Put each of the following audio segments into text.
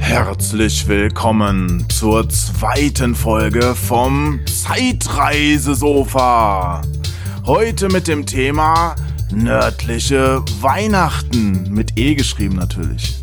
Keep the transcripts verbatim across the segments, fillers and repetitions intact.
Herzlich willkommen zur zweiten Folge vom Zeitreisesofa. Heute mit dem Thema nördliche Weihnachten. Mit E geschrieben natürlich.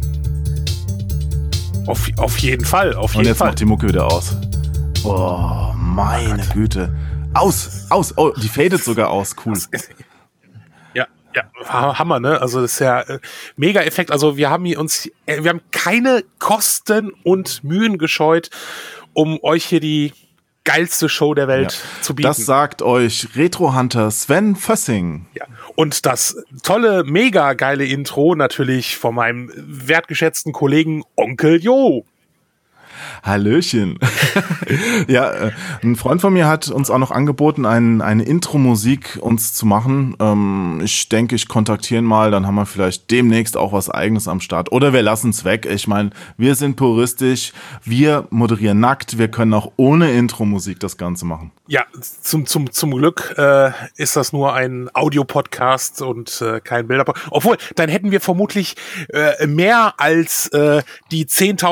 Auf, auf jeden Fall, auf jeden Und jetzt Fall. macht die Mucke wieder aus. Oh, meine oh Güte. Aus, aus, oh, die fadet sogar aus, cool. Ja, ja, Hammer, ne? Also das ist ja äh, mega Effekt. Also wir haben hier uns, äh, wir haben keine Kosten und Mühen gescheut, um euch hier die geilste Show der Welt Ja. zu bieten. Das sagt euch Retro-Hunter Sven Fössing. Ja. Und das tolle, mega geile Intro natürlich von meinem wertgeschätzten Kollegen Onkel Jo. Hallöchen. Ja, äh, ein Freund von mir hat uns auch noch angeboten, ein, eine Intro-Musik uns zu machen. Ähm, ich denke, ich kontaktiere ihn mal, dann haben wir vielleicht demnächst auch was Eigenes am Start. Oder wir lassen es weg. Ich meine, wir sind puristisch, wir moderieren nackt, wir können auch ohne Intro-Musik das Ganze machen. Ja, zum, zum, zum Glück äh, ist das nur ein Audio-Podcast und äh, kein Bilder. Obwohl, dann hätten wir vermutlich äh, mehr als äh, die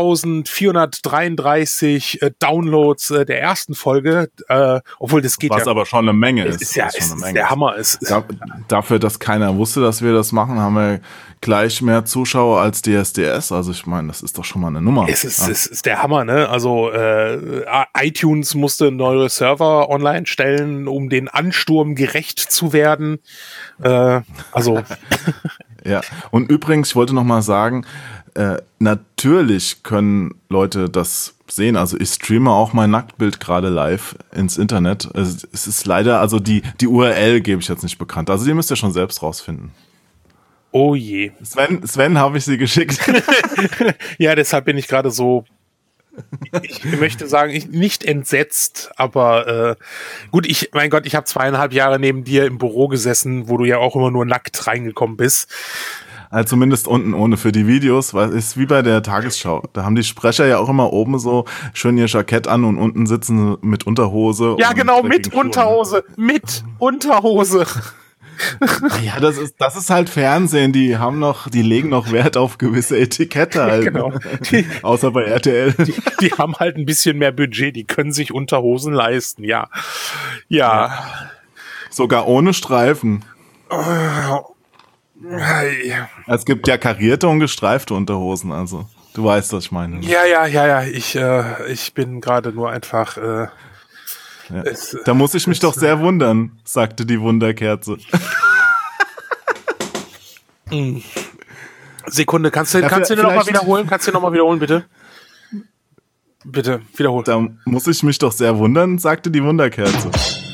zehntausendvierhundertdreiunddreißig äh, Downloads äh, der ersten Folge. Äh, obwohl, das geht Was ja... aber schon eine Menge ist. ist ja, ist schon ist, eine ist Menge. der Hammer. Ist, ist, Da, dafür, dass keiner wusste, dass wir das machen, haben wir gleich mehr Zuschauer als D S D S. Also ich meine, das ist doch schon mal eine Nummer. Es ist, ja. es ist der Hammer, ne? Also äh, iTunes musste neue Server online stellen, um den Ansturm gerecht zu werden. Äh, also Ja, und übrigens, ich wollte noch mal sagen, äh, natürlich können Leute das sehen. Also ich streame auch mein Nacktbild gerade live ins Internet. Es, es ist leider, also die, die U R L gebe ich jetzt nicht bekannt. Also die müsst ihr schon selbst rausfinden. oh je. Sven, Sven habe ich sie geschickt. Ja, deshalb bin ich gerade so, ich möchte sagen, ich, nicht entsetzt, aber äh, gut, ich, mein Gott, ich habe zweieinhalb Jahre neben dir im Büro gesessen, wo du ja auch immer nur nackt reingekommen bist. Also zumindest unten ohne für die Videos, weil es ist wie bei der Tagesschau. Da haben die Sprecher ja auch immer oben so schön ihr Jackett an und unten sitzen mit Unterhose. Ja, und genau, mit dreckigen Schuhen. Unterhose, mit Unterhose. Ja, das ist, das ist halt Fernsehen, die haben noch, die legen noch Wert auf gewisse Etikette halt. Genau. Die, außer bei R T L. Die, die haben halt ein bisschen mehr Budget, die können sich Unterhosen leisten, ja. Ja. ja. Sogar ohne Streifen. Es gibt ja karierte und gestreifte Unterhosen, also du weißt, was ich meine. Ja, ja, ja, ja, ich, äh, ich bin gerade nur einfach... Äh, ja. es, da muss ich mich es, doch sehr wundern, sagte die Wunderkerze. Sekunde, kannst du, ja, kannst du den nochmal wiederholen? Kannst du den nochmal wiederholen, bitte? Bitte, wiederholen. Da muss ich mich doch sehr wundern, sagte die Wunderkerze.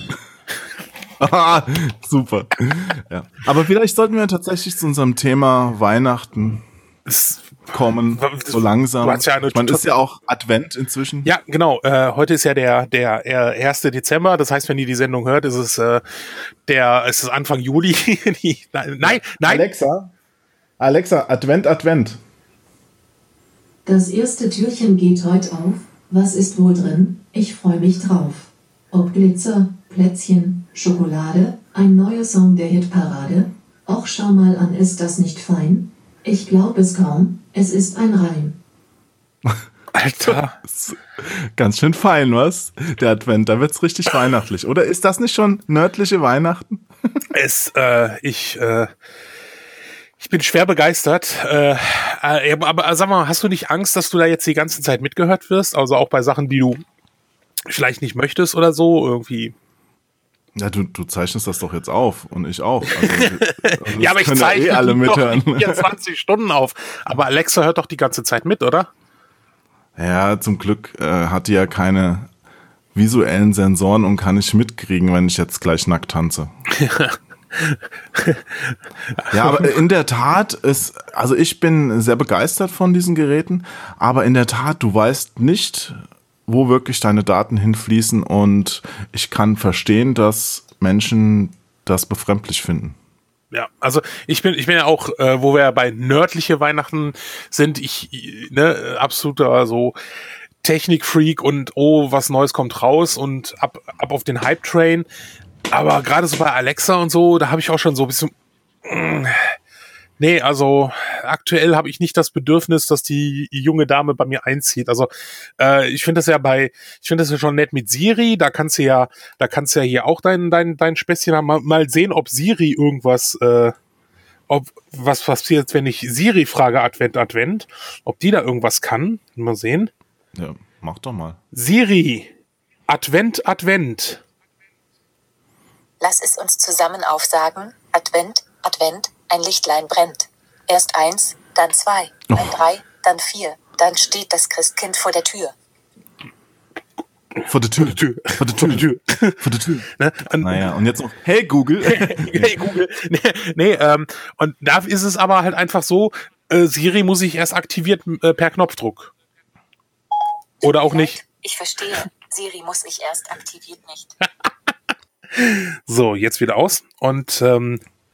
Ah, super. Ja. Aber vielleicht sollten wir tatsächlich zu unserem Thema Weihnachten das, kommen, so langsam. Ja Man ist ja auch Advent inzwischen. Ja, genau. Äh, heute ist ja der der erste Dezember. Das heißt, wenn ihr die Sendung hört, ist es äh, der ist es Anfang Juli. nein, nein, nein. Alexa, Alexa, Advent, Advent. Das erste Türchen geht heute auf. Was ist wohl drin? Ich freue mich drauf. Ob Glitzer, Plätzchen, Schokolade, ein neuer Song der Hitparade? Och, schau mal an, ist das nicht fein? Ich glaube es kaum, es ist ein Reim. Alter. Ganz schön fein, was? Der Advent, da wird's richtig weihnachtlich. Oder ist das nicht schon nördliche Weihnachten? Es, äh, ich, äh, ich bin schwer begeistert. Äh, äh, aber sag mal, hast du nicht Angst, dass du da jetzt die ganze Zeit mitgehört wirst? Also auch bei Sachen, die du vielleicht nicht möchtest oder so, irgendwie. Ja, du, du zeichnest das doch jetzt auf und ich auch. Also, also ja, aber ich zeichne eh alle mithören. doch vierundzwanzig Stunden auf. Aber Alexa hört doch die ganze Zeit mit, oder? Ja, zum Glück äh, hat die ja keine visuellen Sensoren und kann nicht mitkriegen, wenn ich jetzt gleich nackt tanze. Ja, aber in der Tat ist, also ich bin sehr begeistert von diesen Geräten, aber in der Tat, du weißt nicht, wo wirklich deine Daten hinfließen und ich kann verstehen, dass Menschen das befremdlich finden. Ja, also ich bin ich bin ja auch, äh, wo wir ja bei nördliche Weihnachten sind, ich ne absoluter so Technikfreak und oh, was Neues kommt raus und ab ab auf den Hype-Train. Aber gerade so bei Alexa und so, da habe ich auch schon so ein bisschen Nee, also aktuell habe ich nicht das Bedürfnis, dass die junge Dame bei mir einzieht. Also äh, ich finde das ja bei, ich finde das ja schon nett mit Siri. Da kannst du ja, da kannst du ja hier auch dein dein dein Späßchen haben. Mal, mal sehen, ob Siri irgendwas, äh, ob was passiert, wenn ich Siri frage Advent Advent, ob die da irgendwas kann. Mal sehen. Ja, mach doch mal. Siri, Advent Advent. Lass es uns zusammen aufsagen. Advent, Advent, ein Lichtlein brennt. Erst eins, dann zwei, dann Oh. drei, dann vier. Dann steht das Christkind vor der Tür. Vor der Tür. Tür. Vor der Tür. Vor der Tür. Vor der Tür. Ne? Und, Naja, und jetzt noch, hey Google. hey Google. Nee, nee ähm, und da ist es aber halt einfach so, äh, Siri muss ich erst aktiviert äh, per Knopfdruck. Oder auch nicht. Ich verstehe. Siri muss ich erst aktiviert nicht. So, jetzt wieder aus. Und ähm,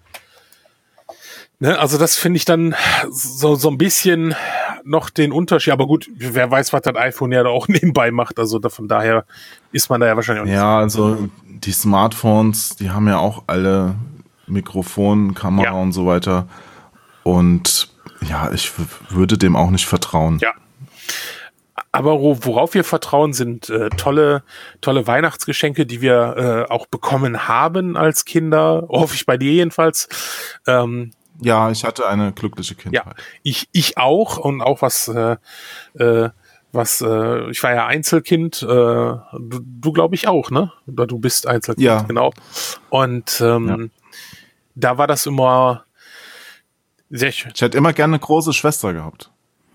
ne, also das finde ich dann so, so ein bisschen noch den Unterschied. Aber gut, wer weiß, was das iPhone ja da auch nebenbei macht. Also da, von daher ist man da ja wahrscheinlich auch nicht. Ja, also die Smartphones, die haben ja auch alle Mikrofon, Kamera Ja. und so weiter. Und ja, ich w- würde dem auch nicht vertrauen. Ja. Aber wo- worauf wir vertrauen, sind äh, tolle, tolle Weihnachtsgeschenke, die wir äh, auch bekommen haben als Kinder. Hoffe ich bei dir jedenfalls. Ähm, Ja, ich hatte eine glückliche ja, Kindheit. ich, ich auch. Und auch was, äh, äh, was, äh, ich war ja Einzelkind. Äh, du, du glaube ich auch, ne? Oder du bist Einzelkind, Ja. genau. Und ähm, da war das immer sehr schön. Ich hätte immer gerne eine große Schwester gehabt.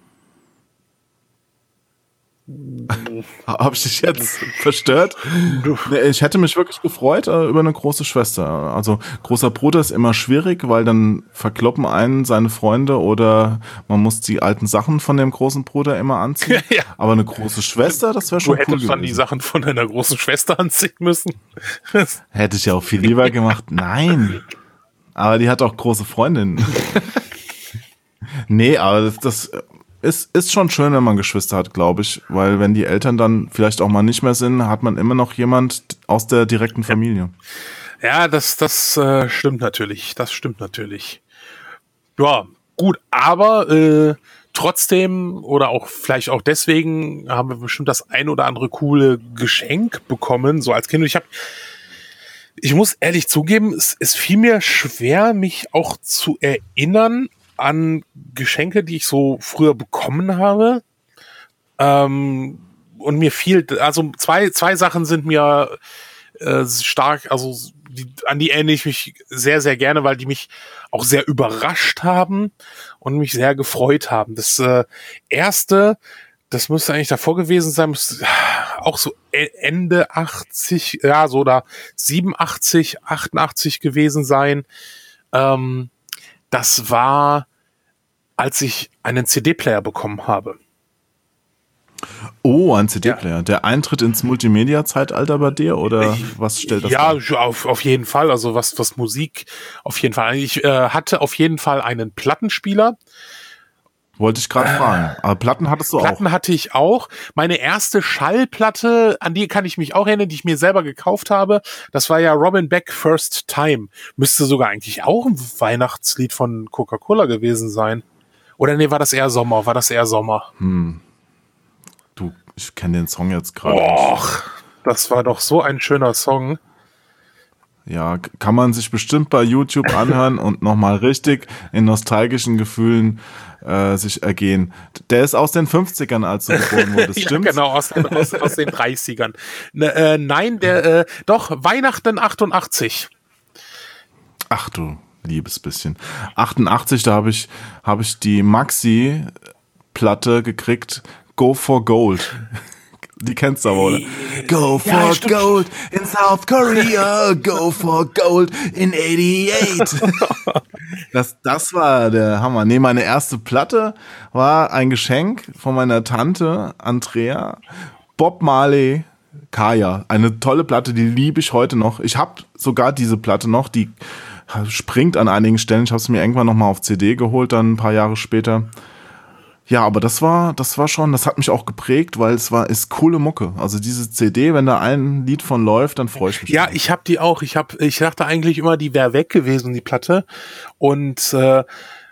Habe ich dich jetzt verstört? Nee, ich hätte mich wirklich gefreut äh, über eine große Schwester. Also großer Bruder ist immer schwierig, weil dann verkloppen einen seine Freunde oder man muss die alten Sachen von dem großen Bruder immer anziehen. Ja. Aber eine große Schwester, das wäre Du schon cool hättest dann die gewesen. Sachen von deiner großen Schwester anziehen müssen. Hätte ich ja auch viel lieber gemacht. Nein. Aber die hat auch große Freundinnen. Nee, aber das, das ist, ist schon schön, wenn man Geschwister hat, glaube ich. Weil wenn die Eltern dann vielleicht auch mal nicht mehr sind, hat man immer noch jemand aus der direkten Familie. Ja, das, das äh, stimmt natürlich. Das stimmt natürlich. Ja, gut, aber äh, trotzdem oder auch vielleicht auch deswegen haben wir bestimmt das ein oder andere coole Geschenk bekommen, so als Kind. Und ich habe, ich muss ehrlich zugeben, es, es fiel mir schwer, mich auch zu erinnern an Geschenke, die ich so früher bekommen habe. Ähm, und mir fiel, also zwei, zwei Sachen sind mir äh, stark, also die, an die erinnere ich mich sehr, sehr gerne, weil die mich auch sehr überrascht haben und mich sehr gefreut haben. Das äh, erste, das müsste eigentlich davor gewesen sein, müsste auch so Ende achtzig, ja, so da siebenundachtzig, achtundachtzig gewesen sein. Ähm, das war, als ich einen C D-Player bekommen habe. Oh, ein C D-Player. Der Eintritt ins Multimedia-Zeitalter bei dir oder was stellt das Ja, dar? auf, auf jeden Fall. Also was, was Musik auf jeden Fall. Ich äh, hatte auf jeden Fall einen Plattenspieler. Wollte ich gerade fragen. Aber Platten hattest du Platten auch. hatte ich auch. Meine erste Schallplatte, an die kann ich mich auch erinnern, die ich mir selber gekauft habe. Das war ja Robin Beck First Time. Müsste sogar eigentlich auch ein Weihnachtslied von Coca-Cola gewesen sein. Oder nee, war das eher Sommer? War das eher Sommer? Du, ich kenne den Song jetzt gerade nicht. Och, das war doch so ein schöner Song. Ja, k- kann man sich bestimmt bei YouTube anhören und nochmal richtig in nostalgischen Gefühlen äh, sich ergehen. Der ist aus den fünfzigern, als du geboren wurdest, Ja, stimmt's? genau, aus, den- aus, aus den dreißigern. Ne, äh, nein, der, äh, doch, Weihnachten achtundachtzig. Ach du liebes bisschen. achtundachtzig, da habe ich, hab ich die Maxi-Platte gekriegt, Go for Gold. Die kennst du aber, oder? Go for Ja, stimmt. Gold in South Korea, go for Gold in achtundachtzig. Das, das war der Hammer. Nee, meine erste Platte war ein Geschenk von meiner Tante Andrea. Bob Marley, Kaya. Eine tolle Platte, die liebe ich heute noch. Ich habe sogar diese Platte noch, die springt an einigen Stellen. Ich habe sie mir irgendwann noch mal auf C D geholt, dann ein paar Jahre später. Ja, aber das war, das war schon, das hat mich auch geprägt, weil es war, ist coole Mucke. Also diese C D, wenn da ein Lied von läuft, dann freue ich mich. Ja, drauf. ich habe die auch. Ich hab, ich dachte eigentlich immer, die wäre weg gewesen, die Platte. Und äh,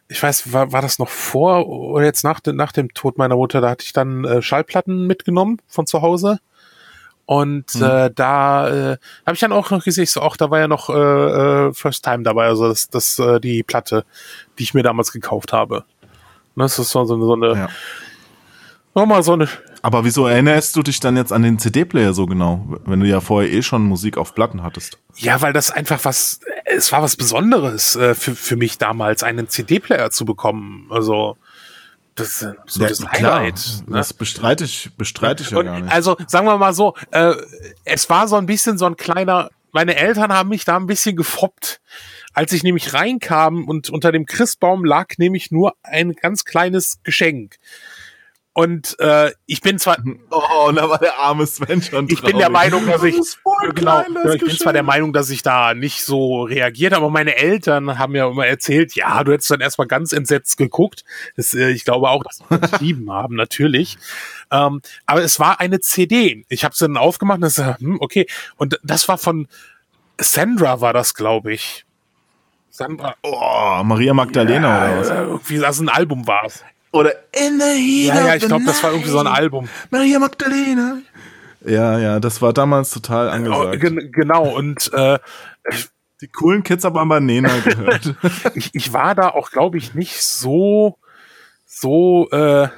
ich weiß, war, war das noch vor oder jetzt nach, nach dem Tod meiner Mutter, da hatte ich dann äh, Schallplatten mitgenommen von zu Hause. Und hm. äh, da äh, habe ich dann auch noch gesehen, so auch da war ja noch äh, First Time dabei, also das, das äh, die Platte, die ich mir damals gekauft habe. Das ist so, so, so eine ja. nochmal so eine. Aber wieso erinnerst du dich dann jetzt an den C D-Player so genau, wenn du ja vorher eh schon Musik auf Platten hattest? Ja, weil das einfach was, es war was Besonderes äh, für für mich damals, einen C D-Player zu bekommen. Also das ist so ja, das klar, Highlight. Ne? Das bestreite ich, bestreite ich ja Und gar nicht. Also sagen wir mal so, äh, es war so ein bisschen so ein kleiner, meine Eltern haben mich da ein bisschen gefoppt. Als ich nämlich reinkam und unter dem Christbaum lag nämlich nur ein ganz kleines Geschenk. Und äh, ich bin zwar oh, und da war der arme Sven schon traurig. Ich bin der Meinung, dass ich genau, klein, ich bin zwar der Meinung, dass ich da nicht so reagiert, aber meine Eltern haben ja immer erzählt, ja, du hättest dann erstmal ganz entsetzt geguckt. Das, äh, ich glaube auch, dass sie das geschrieben haben, natürlich. Ähm, aber es war eine C D. Ich habe sie dann aufgemacht und das, hm, okay. Und das war von Sandra, war das, glaube ich. Sandra. Oh, Maria Magdalena ja, oder was? Irgendwie, also ein Album war es. Oder In the Heat Ja, ja, ich of glaube, the das war irgendwie so ein Album. Maria Magdalena. Ja, ja, das war damals total angesagt. Oh, gen- genau, und äh, die coolen Kids haben aber Nena gehört. ich, ich war da auch, glaube ich, nicht so, so, äh,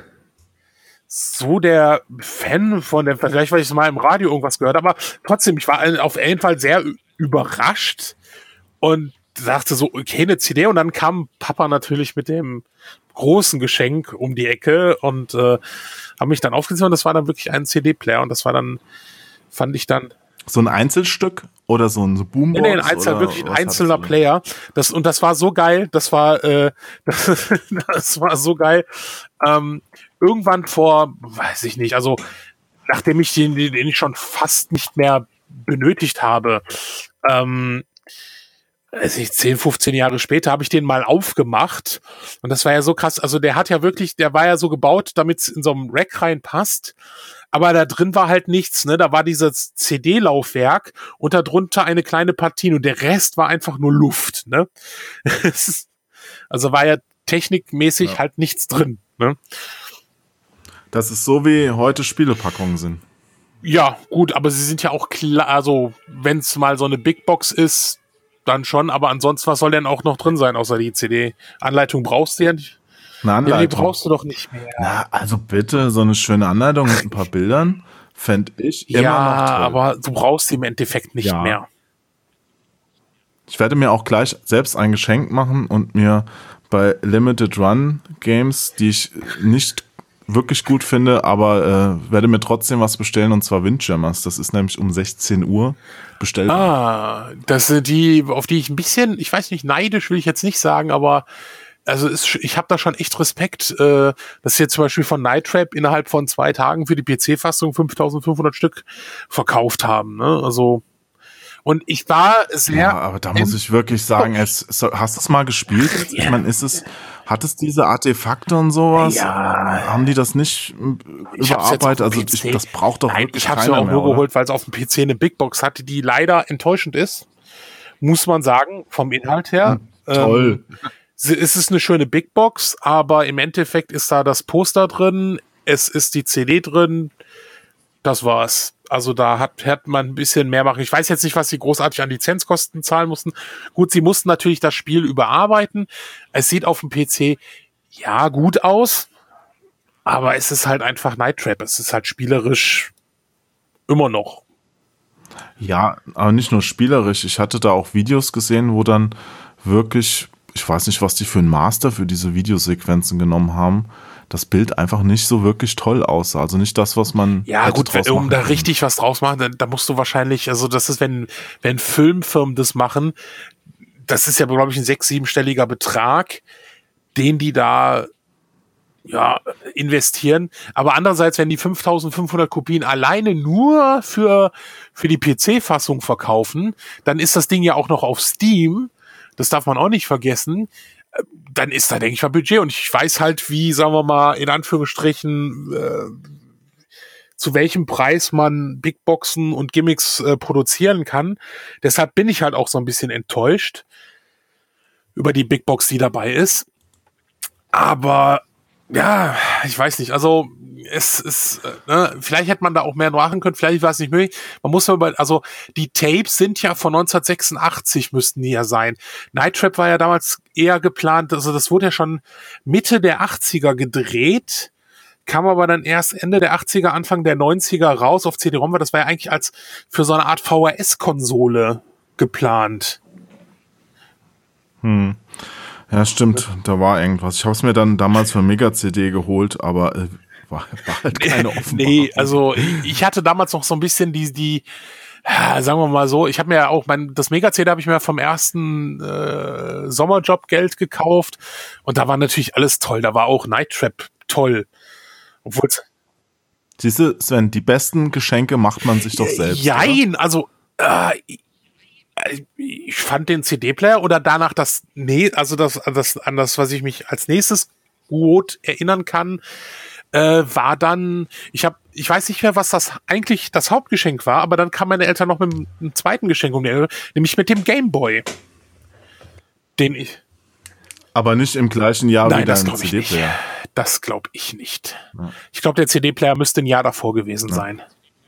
so der Fan von dem, vielleicht weil ich mal im Radio irgendwas gehört habe, aber trotzdem, ich war auf jeden Fall sehr überrascht und dachte so, okay, eine C D, und dann kam Papa natürlich mit dem großen Geschenk um die Ecke und äh, haben mich dann aufgezogen und das war dann wirklich ein C D-Player und das war dann, fand ich dann so ein Einzelstück oder so ein so Boombox? Nee, nee, ein Einzel, wirklich ein einzelner Player. Das, und das war so geil, das war, äh, das, das war so geil. Ähm, irgendwann vor, weiß ich nicht, also nachdem ich den, den ich schon fast nicht mehr benötigt habe, ähm, also zehn, fünfzehn Jahre später habe ich den mal aufgemacht und das war ja so krass, also der hat ja wirklich, der war ja so gebaut, damit es in so einem Rack reinpasst, aber da drin war halt nichts, ne, da war dieses C D-Laufwerk und darunter eine kleine Platine und der Rest war einfach nur Luft, ne. Also war ja technikmäßig ja. halt nichts drin, ne. Das ist so, wie heute Spielepackungen sind. Ja, gut, aber sie sind ja auch klar, also wenn es mal so eine Big Box ist, dann schon, aber ansonsten, was soll denn auch noch drin sein, außer die C D? Anleitung brauchst du ja nicht. Eine Anleitung. Ja, die brauchst du doch nicht mehr. Na, also bitte, so eine schöne Anleitung mit ein paar Bildern fände ich immer ja, noch toll. Aber du brauchst sie im Endeffekt nicht ja. mehr. Ich werde mir auch gleich selbst ein Geschenk machen und mir bei Limited Run Games, die ich nicht wirklich gut finde, aber äh, werde mir trotzdem was bestellen, und zwar Windjammers. Das ist nämlich um sechzehn Uhr bestellbar. Ah, das sind die, auf die ich ein bisschen, ich weiß nicht, neidisch will ich jetzt nicht sagen, aber also ist, ich habe da schon echt Respekt, äh, dass sie jetzt zum Beispiel von Night Trap innerhalb von zwei Tagen für die P C-Fassung fünftausendfünfhundert Stück verkauft haben. Ne? Also und ich war sehr... Ja, aber da muss ich wirklich sagen, es, hast du es mal gespielt? Ich meine, ist es, hat es diese Artefakte und sowas? Ja. Haben die das nicht überarbeitet? Also ich, das braucht doch Nein, wirklich ich habe keiner sie auch mehr, nur oder? geholt, weil es auf dem P C eine Big Box hatte, die leider enttäuschend ist, muss man sagen, vom Inhalt her. Hm, toll. Ähm, es ist eine schöne Big Box, aber im Endeffekt ist da das Poster drin, es ist die C D drin, das war's. Also da hat, hat man ein bisschen mehr machen. Ich weiß jetzt nicht, was sie großartig an Lizenzkosten zahlen mussten. Gut, sie mussten natürlich das Spiel überarbeiten. Es sieht auf dem P C ja gut aus, aber es ist halt einfach Night Trap. Es ist halt spielerisch immer noch. Ja, aber nicht nur spielerisch. Ich hatte da auch Videos gesehen, wo dann wirklich, ich weiß nicht, was die für einen Master für diese Videosequenzen genommen haben, das Bild einfach nicht so wirklich toll aussah. Also nicht das, was man ja gut, wenn, um da richtig was draus machen, dann, da musst du wahrscheinlich, also das ist, wenn wenn Filmfirmen das machen, das ist ja, glaube ich, ein sechs-, siebenstelliger Betrag, den die da ja investieren. Aber andererseits, wenn die fünftausendfünfhundert Kopien alleine nur für für die P C-Fassung verkaufen, dann ist das Ding ja auch noch auf Steam. Das darf man auch nicht vergessen. Dann ist da, denke ich mal, Budget. Und ich weiß halt, wie, sagen wir mal, in Anführungsstrichen, äh, zu welchem Preis man Big Boxen und Gimmicks äh, produzieren kann. Deshalb bin ich halt auch so ein bisschen enttäuscht über die Big Box, die dabei ist. Aber ja, ich weiß nicht, also es ist, äh, ne, vielleicht hätte man da auch mehr machen können, vielleicht war es nicht möglich. Man muss aber, also die Tapes sind ja von neunzehnhundertsechsundachtzig, müssten die ja sein. Night Trap war ja damals eher geplant, also das wurde ja schon Mitte der achtziger gedreht, kam aber dann erst Ende der achtziger, Anfang der neunziger raus auf C D-ROM, weil das war ja eigentlich als für so eine Art V H S-Konsole geplant. Hm. Ja, stimmt, da war irgendwas. Ich habe es mir dann damals für Mega-C D geholt, aber äh, war, war halt keine Offenbarung. Nee, also ich hatte damals noch so ein bisschen die, die sagen wir mal so, ich habe mir ja auch, mein das Mega-C D habe ich mir vom ersten äh, Sommerjob Geld gekauft und da war natürlich alles toll, da war auch Night Trap toll. Obwohl's Siehst du, Sven, die besten Geschenke macht man sich doch selbst. Jein, oder? also äh, ich fand den C D-Player oder danach das, nee, also das, das, an das, was ich mich als nächstes gut erinnern kann, äh, war dann, ich habe, ich weiß nicht mehr, was das eigentlich das Hauptgeschenk war, aber dann kam meine Eltern noch mit einem zweiten Geschenk um die Ecke, nämlich mit dem Gameboy. Den ich. Aber nicht im gleichen Jahr Nein, wie das dein glaube ich nicht. C D-Player. Das glaube ich nicht. Ja. Ich glaube, der C D-Player müsste ein Jahr davor gewesen Ja. sein.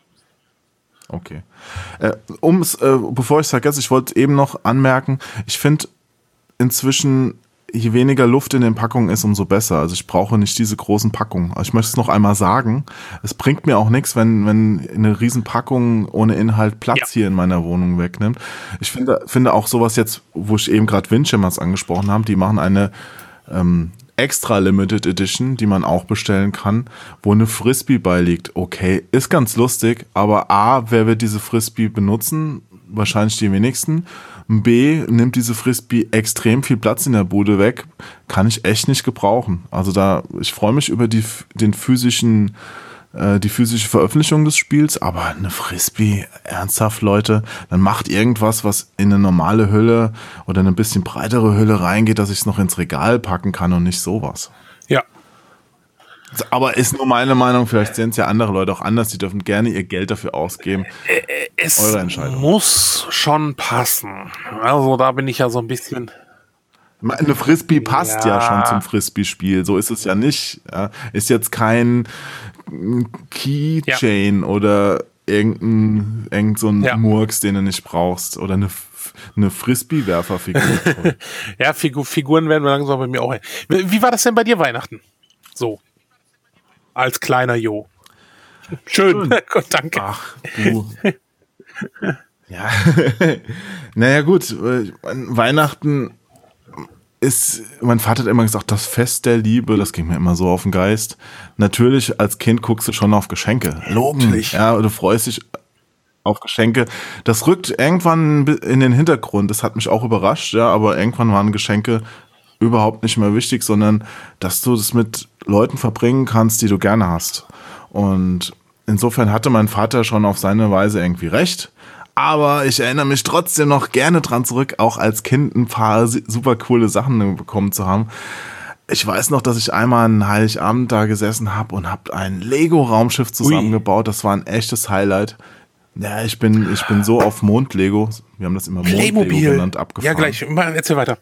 Okay. Äh, um's, äh, bevor ich es vergesse, ich wollte eben noch anmerken, ich finde inzwischen, je weniger Luft in den Packungen ist, umso besser. Also ich brauche nicht diese großen Packungen. Also ich möchte es noch einmal sagen, es bringt mir auch nichts, wenn, wenn eine riesen Packung ohne Inhalt Platz Ja. hier in meiner Wohnung wegnimmt. Ich finde, finde auch sowas jetzt, wo ich eben gerade Windshimmers angesprochen habe, die machen eine ähm, extra Limited Edition, die man auch bestellen kann, wo eine Frisbee beiliegt. Okay, ist ganz lustig, aber A, wer wird diese Frisbee benutzen? Wahrscheinlich die wenigsten. B, nimmt diese Frisbee extrem viel Platz in der Bude weg. Kann ich echt nicht gebrauchen. Also da, ich freue mich über die, den physischen, äh, die physische Veröffentlichung des Spiels, aber eine Frisbee, ernsthaft, Leute, dann macht irgendwas, was in eine normale Hülle oder eine bisschen breitere Hülle reingeht, dass ich es noch ins Regal packen kann und nicht sowas. Ja. Aber ist nur meine Meinung, vielleicht sehen es ja andere Leute auch anders, die dürfen gerne ihr Geld dafür ausgeben. Es Eure Entscheidung. muss schon passen. Also da bin ich ja so ein bisschen. Eine Frisbee passt ja, Ja. schon zum Frisbee-Spiel, so ist es ja nicht. Ja. Ist jetzt kein Keychain oder irgendein, irgend so ein Ja. Murks, den du nicht brauchst. Oder eine, F- eine Frisbee-Werferfigur. Ja, Figu Figuren werden wir langsam bei mir auch. Wie wie war das denn bei dir Weihnachten? So. Als kleiner Jo. Schön. Gut, danke. Ach, du. Ja. Naja, gut. äh, Weihnachten ist, mein Vater hat immer gesagt, das Fest der Liebe, das ging mir immer so auf den Geist. Natürlich, als Kind guckst du schon auf Geschenke. Logen. Natürlich. Ja, du freust dich auf Geschenke. Das rückt irgendwann in den Hintergrund. Das hat mich auch überrascht, ja, aber irgendwann waren Geschenke überhaupt nicht mehr wichtig, sondern dass du das mit Leuten verbringen kannst, die du gerne hast. Und insofern hatte mein Vater schon auf seine Weise irgendwie recht. Aber ich erinnere mich trotzdem noch gerne dran zurück, auch als Kind ein paar si- super coole Sachen bekommen zu haben. Ich weiß noch, dass ich einmal einen Heiligabend da gesessen habe und habe ein Lego-Raumschiff zusammengebaut. Das war ein echtes Highlight. Ja, ich bin, ich bin so auf Mond-Lego. Wir haben das immer Mond-Lego Playmobil. genannt, abgefahren. Ja, gleich. Mal, erzähl weiter.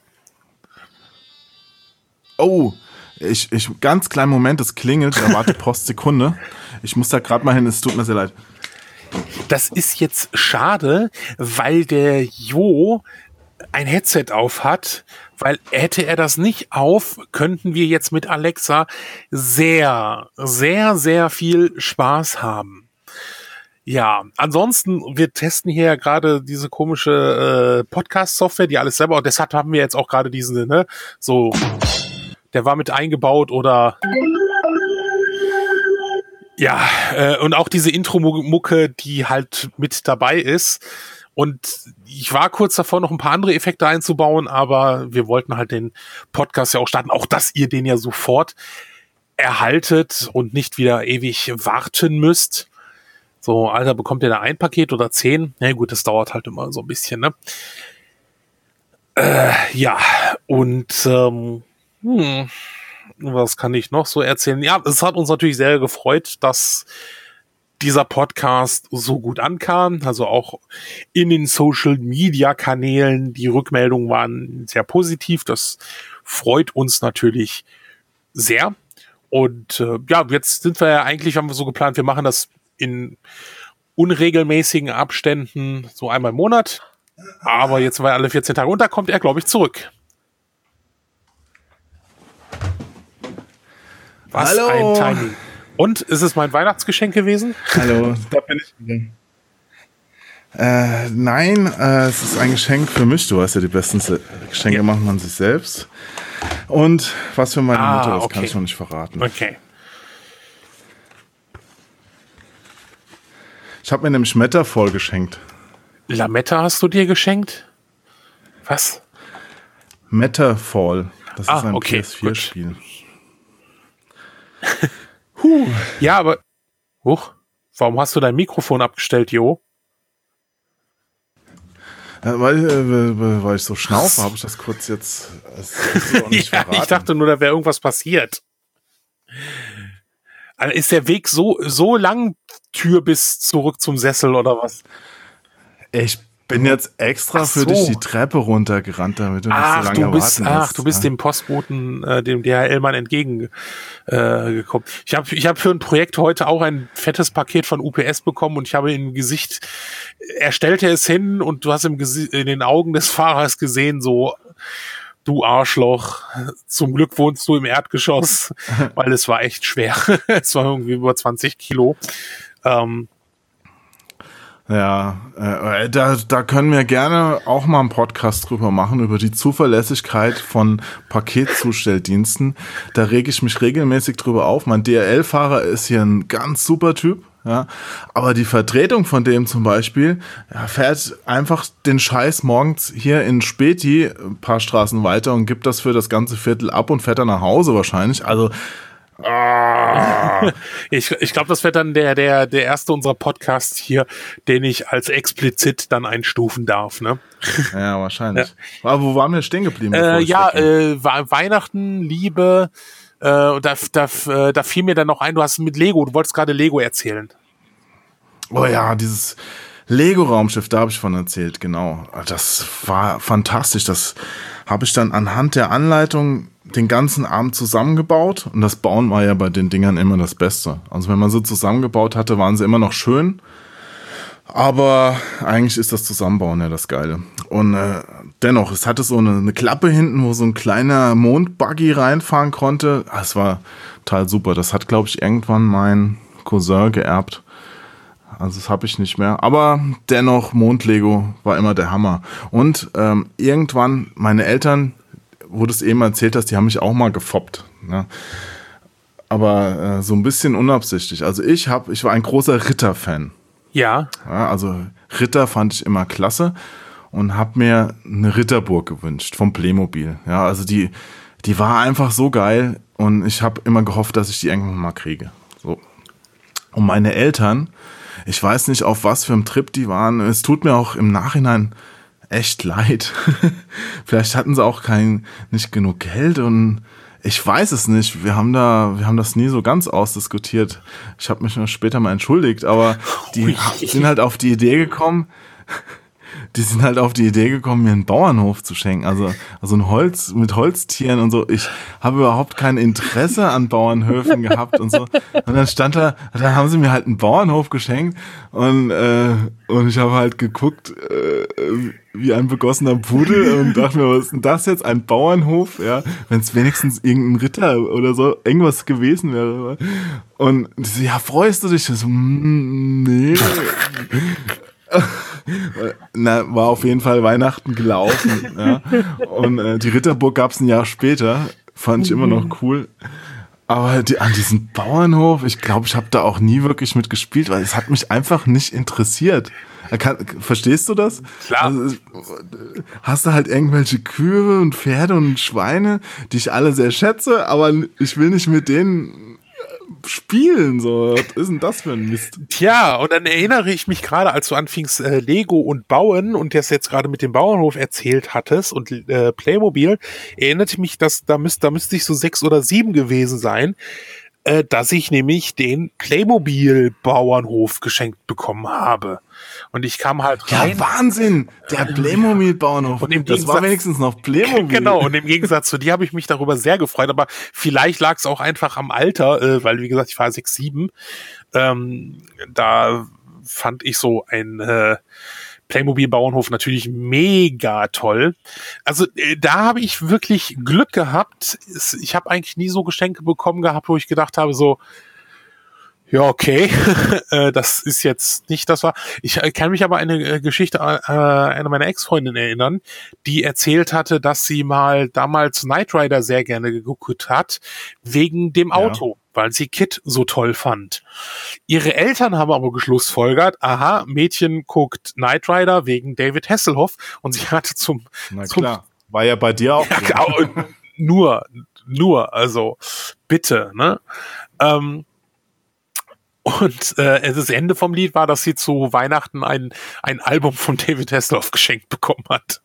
Oh, ich, ich, ganz kleinen Moment, es klingelt, erwarte Postsekunde. Ich muss da gerade mal hin, es tut mir sehr leid. Das ist jetzt schade, weil der Jo ein Headset auf hat, weil hätte er das nicht auf, könnten wir jetzt mit Alexa sehr, sehr, sehr viel Spaß haben. Ja, ansonsten, wir testen hier ja gerade diese komische äh, Podcast-Software, die alles selber, und deshalb haben wir jetzt auch gerade diesen, ne, so, der war mit eingebaut oder ja, äh, und auch diese Intro-Mucke, die halt mit dabei ist. Und ich war kurz davor, noch ein paar andere Effekte einzubauen, aber wir wollten halt den Podcast ja auch starten. Auch, dass ihr den ja sofort erhaltet und nicht wieder ewig warten müsst. So, Alter, bekommt ihr da ein Paket oder zehn? Na gut, das dauert halt immer so ein bisschen, ne? Äh, ja, und ähm, hm, was kann ich noch so erzählen? Ja, es hat uns natürlich sehr gefreut, dass dieser Podcast so gut ankam. Also auch in den Social-Media-Kanälen. Die Rückmeldungen waren sehr positiv. Das freut uns natürlich sehr. Und äh, ja, jetzt sind wir ja eigentlich, haben wir so geplant, wir machen das in unregelmäßigen Abständen so einmal im Monat. Aber jetzt sind wir alle vierzehn Tage und da kommt er, glaube ich, zurück. Was Hallo. ein Timing. Und, ist es mein Weihnachtsgeschenk gewesen? Hallo, da bin ich wieder. Äh, nein, äh, es ist ein Geschenk für mich. Du weißt ja, die besten Se- Geschenke Ja. macht man sich selbst. Und was für meine Ah, Mutter, das okay. kann ich noch nicht verraten. Okay. Ich habe mir nämlich Matterfall geschenkt. Lametta hast du dir geschenkt? Was? Matterfall. Das Ah, ist ein okay, P S vier Spiel. Ja, aber... Huch, warum hast du dein Mikrofon abgestellt, Jo? Ja, weil, äh, weil ich so schnaufe, habe ich das kurz jetzt das kannst du auch nicht Ja, verraten. ich dachte nur, da wäre irgendwas passiert. Also ist der Weg so, so lang, Tür bis zurück zum Sessel oder was? Ich bin jetzt extra Ach für so. dich die Treppe runtergerannt, damit du nicht Ach, so lange du bist, warten ach, musst. du bist ja. dem Postboten, äh, dem D H L-Mann entgegengekommen. Äh, gekommen. ich habe ich hab für ein Projekt heute auch ein fettes Paket von U P S bekommen und ich habe im Gesicht, er stellte es hin und du hast im Gesi- in den Augen des Fahrers gesehen, so, du Arschloch, zum Glück wohnst du im Erdgeschoss, weil es war echt schwer. Es war irgendwie über zwanzig Kilo. Ähm, Ja, äh, da, da können wir gerne auch mal einen Podcast drüber machen, über die Zuverlässigkeit von Paketzustelldiensten. Da rege ich mich regelmäßig drüber auf. Mein D H L-Fahrer ist hier ein ganz super Typ, ja, aber die Vertretung von dem zum Beispiel, ja, fährt einfach den Scheiß morgens hier in Späti ein paar Straßen weiter und gibt das für das ganze Viertel ab und fährt dann nach Hause wahrscheinlich. Also Ich, ich glaube, das wird dann der, der, der erste unserer Podcasts hier, den ich als explizit dann einstufen darf, ne? ja, wahrscheinlich. Aber wo waren wir stehen geblieben? bevor Äh, ich ja, wegging? äh, We- Weihnachten, Liebe, äh, und da, da, äh, da fiel mir dann noch ein, du hast mit Lego, du wolltest gerade Lego erzählen. Oh ja, dieses Lego-Raumschiff, da habe ich von erzählt, genau. Das war fantastisch. Das habe ich dann anhand der Anleitung den ganzen Abend zusammengebaut. Und das Bauen war ja bei den Dingern immer das Beste. Also wenn man sie zusammengebaut hatte, waren sie immer noch schön. Aber eigentlich ist das Zusammenbauen ja das Geile. Und äh, dennoch, es hatte so eine, eine Klappe hinten, wo so ein kleiner Mondbuggy reinfahren konnte. Es war total super. Das hat, glaube ich, irgendwann mein Cousin geerbt. Also das habe ich nicht mehr. Aber dennoch, Mondlego war immer der Hammer. Und ähm, irgendwann, meine Eltern, wo du es eben erzählt hast, die haben mich auch mal gefoppt. Ne? Aber äh, so ein bisschen unabsichtlich. Also ich hab, ich war ein großer Ritter-Fan. Ja, Ja, also Ritter fand ich immer klasse und habe mir eine Ritterburg gewünscht vom Playmobil. Ja, also die, die war einfach so geil und ich habe immer gehofft, dass ich die irgendwann mal kriege. So. Und meine Eltern, ich weiß nicht, auf was für einem Trip die waren. Es tut mir auch im Nachhinein echt leid. Vielleicht hatten sie auch kein, nicht genug Geld und ich weiß es nicht. Wir haben da, wir haben das nie so ganz ausdiskutiert. Ich habe mich noch später mal entschuldigt, aber die Ui. sind halt auf die Idee gekommen, die sind halt auf die Idee gekommen, mir einen Bauernhof zu schenken. Also, also ein Holz mit Holztieren und so. Ich habe überhaupt kein Interesse an Bauernhöfen gehabt und so. Und dann stand da, dann haben sie mir halt einen Bauernhof geschenkt und, äh, und ich habe halt geguckt, äh, wie ein begossener Pudel und dachte mir, was ist denn das jetzt? Ein Bauernhof? Ja, wenn es wenigstens irgendein Ritter oder so irgendwas gewesen wäre. Und die so, ja, freust du dich? Ich so, mm, nee. Na, war auf jeden Fall Weihnachten gelaufen. Ja. Und äh, die Ritterburg gab es ein Jahr später. Fand ich immer noch cool. Aber die, an diesem Bauernhof, ich glaube, ich habe da auch nie wirklich mit gespielt, weil es hat mich einfach nicht interessiert. Kann, verstehst du das? Klar. Also, hast du halt irgendwelche Kühe und Pferde und Schweine, die ich alle sehr schätze, aber ich will nicht mit denen spielen. So, was ist denn das für ein Mist? Tja, und dann erinnere ich mich gerade, als du anfingst äh, Lego und Bauen und das jetzt gerade mit dem Bauernhof erzählt hattest und äh, Playmobil, erinnerte mich, dass da müsste da müsste ich so sechs oder sieben gewesen sein. äh, dass ich nämlich den Playmobil-Bauernhof geschenkt bekommen habe. Und ich kam halt rein. Ja, Wahnsinn! Der Playmobil-Bauernhof. Und im das war wenigstens noch Playmobil. Genau, und im Gegensatz zu dir habe ich mich darüber sehr gefreut, aber vielleicht lag es auch einfach am Alter, äh, weil, wie gesagt, ich war sechs, sieben. Ähm, da fand ich so ein äh, Playmobil-Bauernhof natürlich mega toll. Also äh, da habe ich wirklich Glück gehabt. Es, ich habe eigentlich nie so Geschenke bekommen gehabt, wo ich gedacht habe, so, ja, okay, äh, das ist jetzt nicht das war. Ich äh, kann mich aber an eine äh, Geschichte äh, einer meiner Ex-Freundinnen erinnern, die erzählt hatte, dass sie mal damals Knight Rider sehr gerne geguckt hat, wegen dem Auto, ja. weil sie Kid so toll fand. Ihre Eltern haben aber geschlussfolgert, aha, Mädchen guckt Knight Rider wegen David Hasselhoff und sie hatte zum... Na zum, klar, war ja bei dir auch. Ja, klar, nur, nur, also bitte, ne? Ähm, Und äh, das Ende vom Lied war, dass sie zu Weihnachten ein, ein Album von David Hasselhoff geschenkt bekommen hat.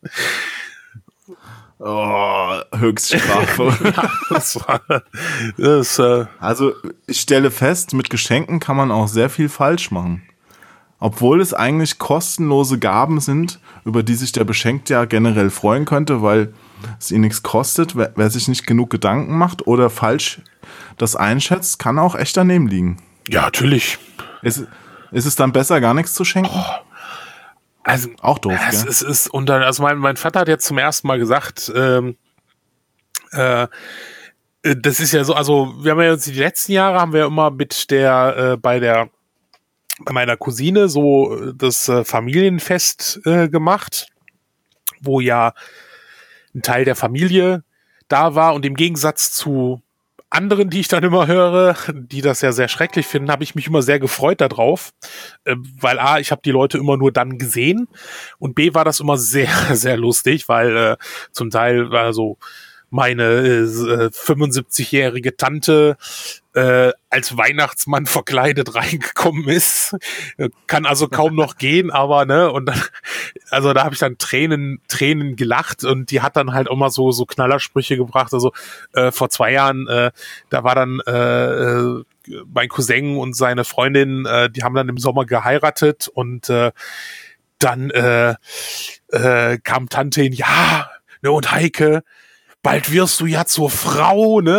Oh, Höchststrafe. Ja, das war, das, äh also ich stelle fest, mit Geschenken kann man auch sehr viel falsch machen. Obwohl es eigentlich kostenlose Gaben sind, über die sich der Beschenkte ja generell freuen könnte, weil es ihn nichts kostet. Wer, wer sich nicht genug Gedanken macht oder falsch das einschätzt, kann auch echt daneben liegen. Ja, natürlich. Ist, ist es dann besser, gar nichts zu schenken? Oh, also auch doof, es, gell? es ist und dann, also mein, mein Vater hat jetzt zum ersten Mal gesagt, ähm, äh, das ist ja so, also wir haben ja jetzt die letzten Jahre haben wir immer mit der äh, bei der bei meiner Cousine so das äh, Familienfest äh, gemacht, wo ja ein Teil der Familie da war und im Gegensatz zu anderen, die ich dann immer höre, die das ja sehr schrecklich finden, habe ich mich immer sehr gefreut darauf, äh, weil A, ich habe die Leute immer nur dann gesehen und B, war das immer sehr, sehr lustig, weil äh, zum Teil war so meine äh, fünfundsiebzigjährige Tante äh, als Weihnachtsmann verkleidet reingekommen ist, kann also kaum noch gehen, aber ne, und dann, also da habe ich dann Tränen, Tränen gelacht und die hat dann halt immer so so Knallersprüche gebracht, also äh, vor zwei Jahren, äh, da war dann äh, mein Cousin und seine Freundin, äh, die haben dann im Sommer geheiratet und äh, dann äh, äh, kam Tante hin, ja, ne, und Heike, bald wirst du ja zur Frau, ne?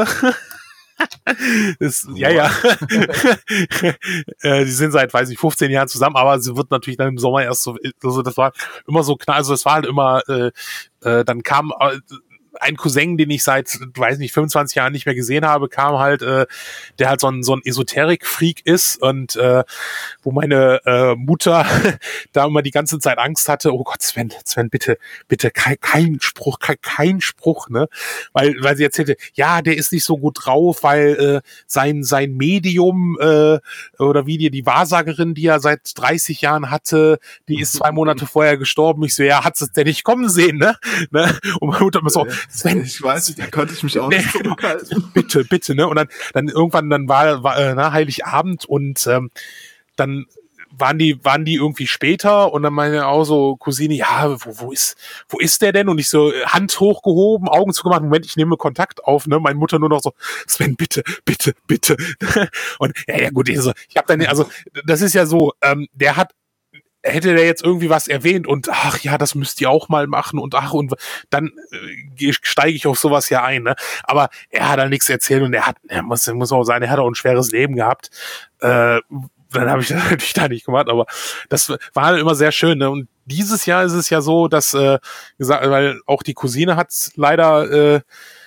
Das, ja, ja. äh, die sind seit, weiß ich, fünfzehn Jahren zusammen, aber sie wird natürlich dann im Sommer erst so, also das war immer so knall, also es war halt immer, äh, äh, dann kam äh, ein Cousin, den ich seit, weiß nicht, fünfundzwanzig Jahren nicht mehr gesehen habe, kam halt, äh, der halt so ein, so ein Esoterik-Freak ist und äh, wo meine äh, Mutter da immer die ganze Zeit Angst hatte, oh Gott, Sven, Sven, bitte, bitte, kein, kein Spruch, kein, kein Spruch, ne? Weil, weil sie erzählte, ja, der ist nicht so gut drauf, weil äh, sein, sein Medium äh, oder wie die, die Wahrsagerin, die er seit dreißig Jahren hatte, die ist zwei Monate vorher gestorben. Ich so, ja, hat's es denn nicht kommen sehen, ne? ne? Und meine Mutter immer so, Sven, ich weiß nicht, da konnte ich mich auch nicht zurückhalten. Bitte, bitte, ne? Und dann, dann irgendwann, dann war, war äh, na, Heiligabend und ähm, dann waren die, waren die irgendwie später und dann meine auch so Cousine, ja, wo, wo ist, wo ist der denn? Und ich so, Hand hochgehoben, Augen zugemacht, Moment, ich nehme Kontakt auf, ne? Meine Mutter nur noch so, Sven, bitte, bitte, bitte. Und ja, ja gut, ich, so, ich habe dann, also das ist ja so, ähm, der hat hätte der jetzt irgendwie was erwähnt und ach ja, das müsst ihr auch mal machen und ach und dann äh, steige ich auf sowas ja ein, ne? Aber er hat da nichts erzählt und er hat, er muss, muss auch sagen, er hat auch ein schweres Leben gehabt. Äh, dann habe ich das natürlich da nicht gemacht, aber das war halt immer sehr schön, ne? Und dieses Jahr ist es ja so, dass äh, gesagt, weil auch die Cousine hat's leider äh,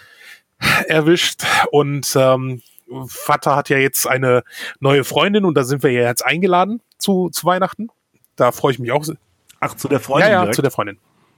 erwischt und ähm, Vater hat ja jetzt eine neue Freundin und da sind wir ja jetzt eingeladen zu, zu Weihnachten. Da freue ich mich auch. Ach, zu der Freundin? Ja, ja, direkt? zu der Freundin.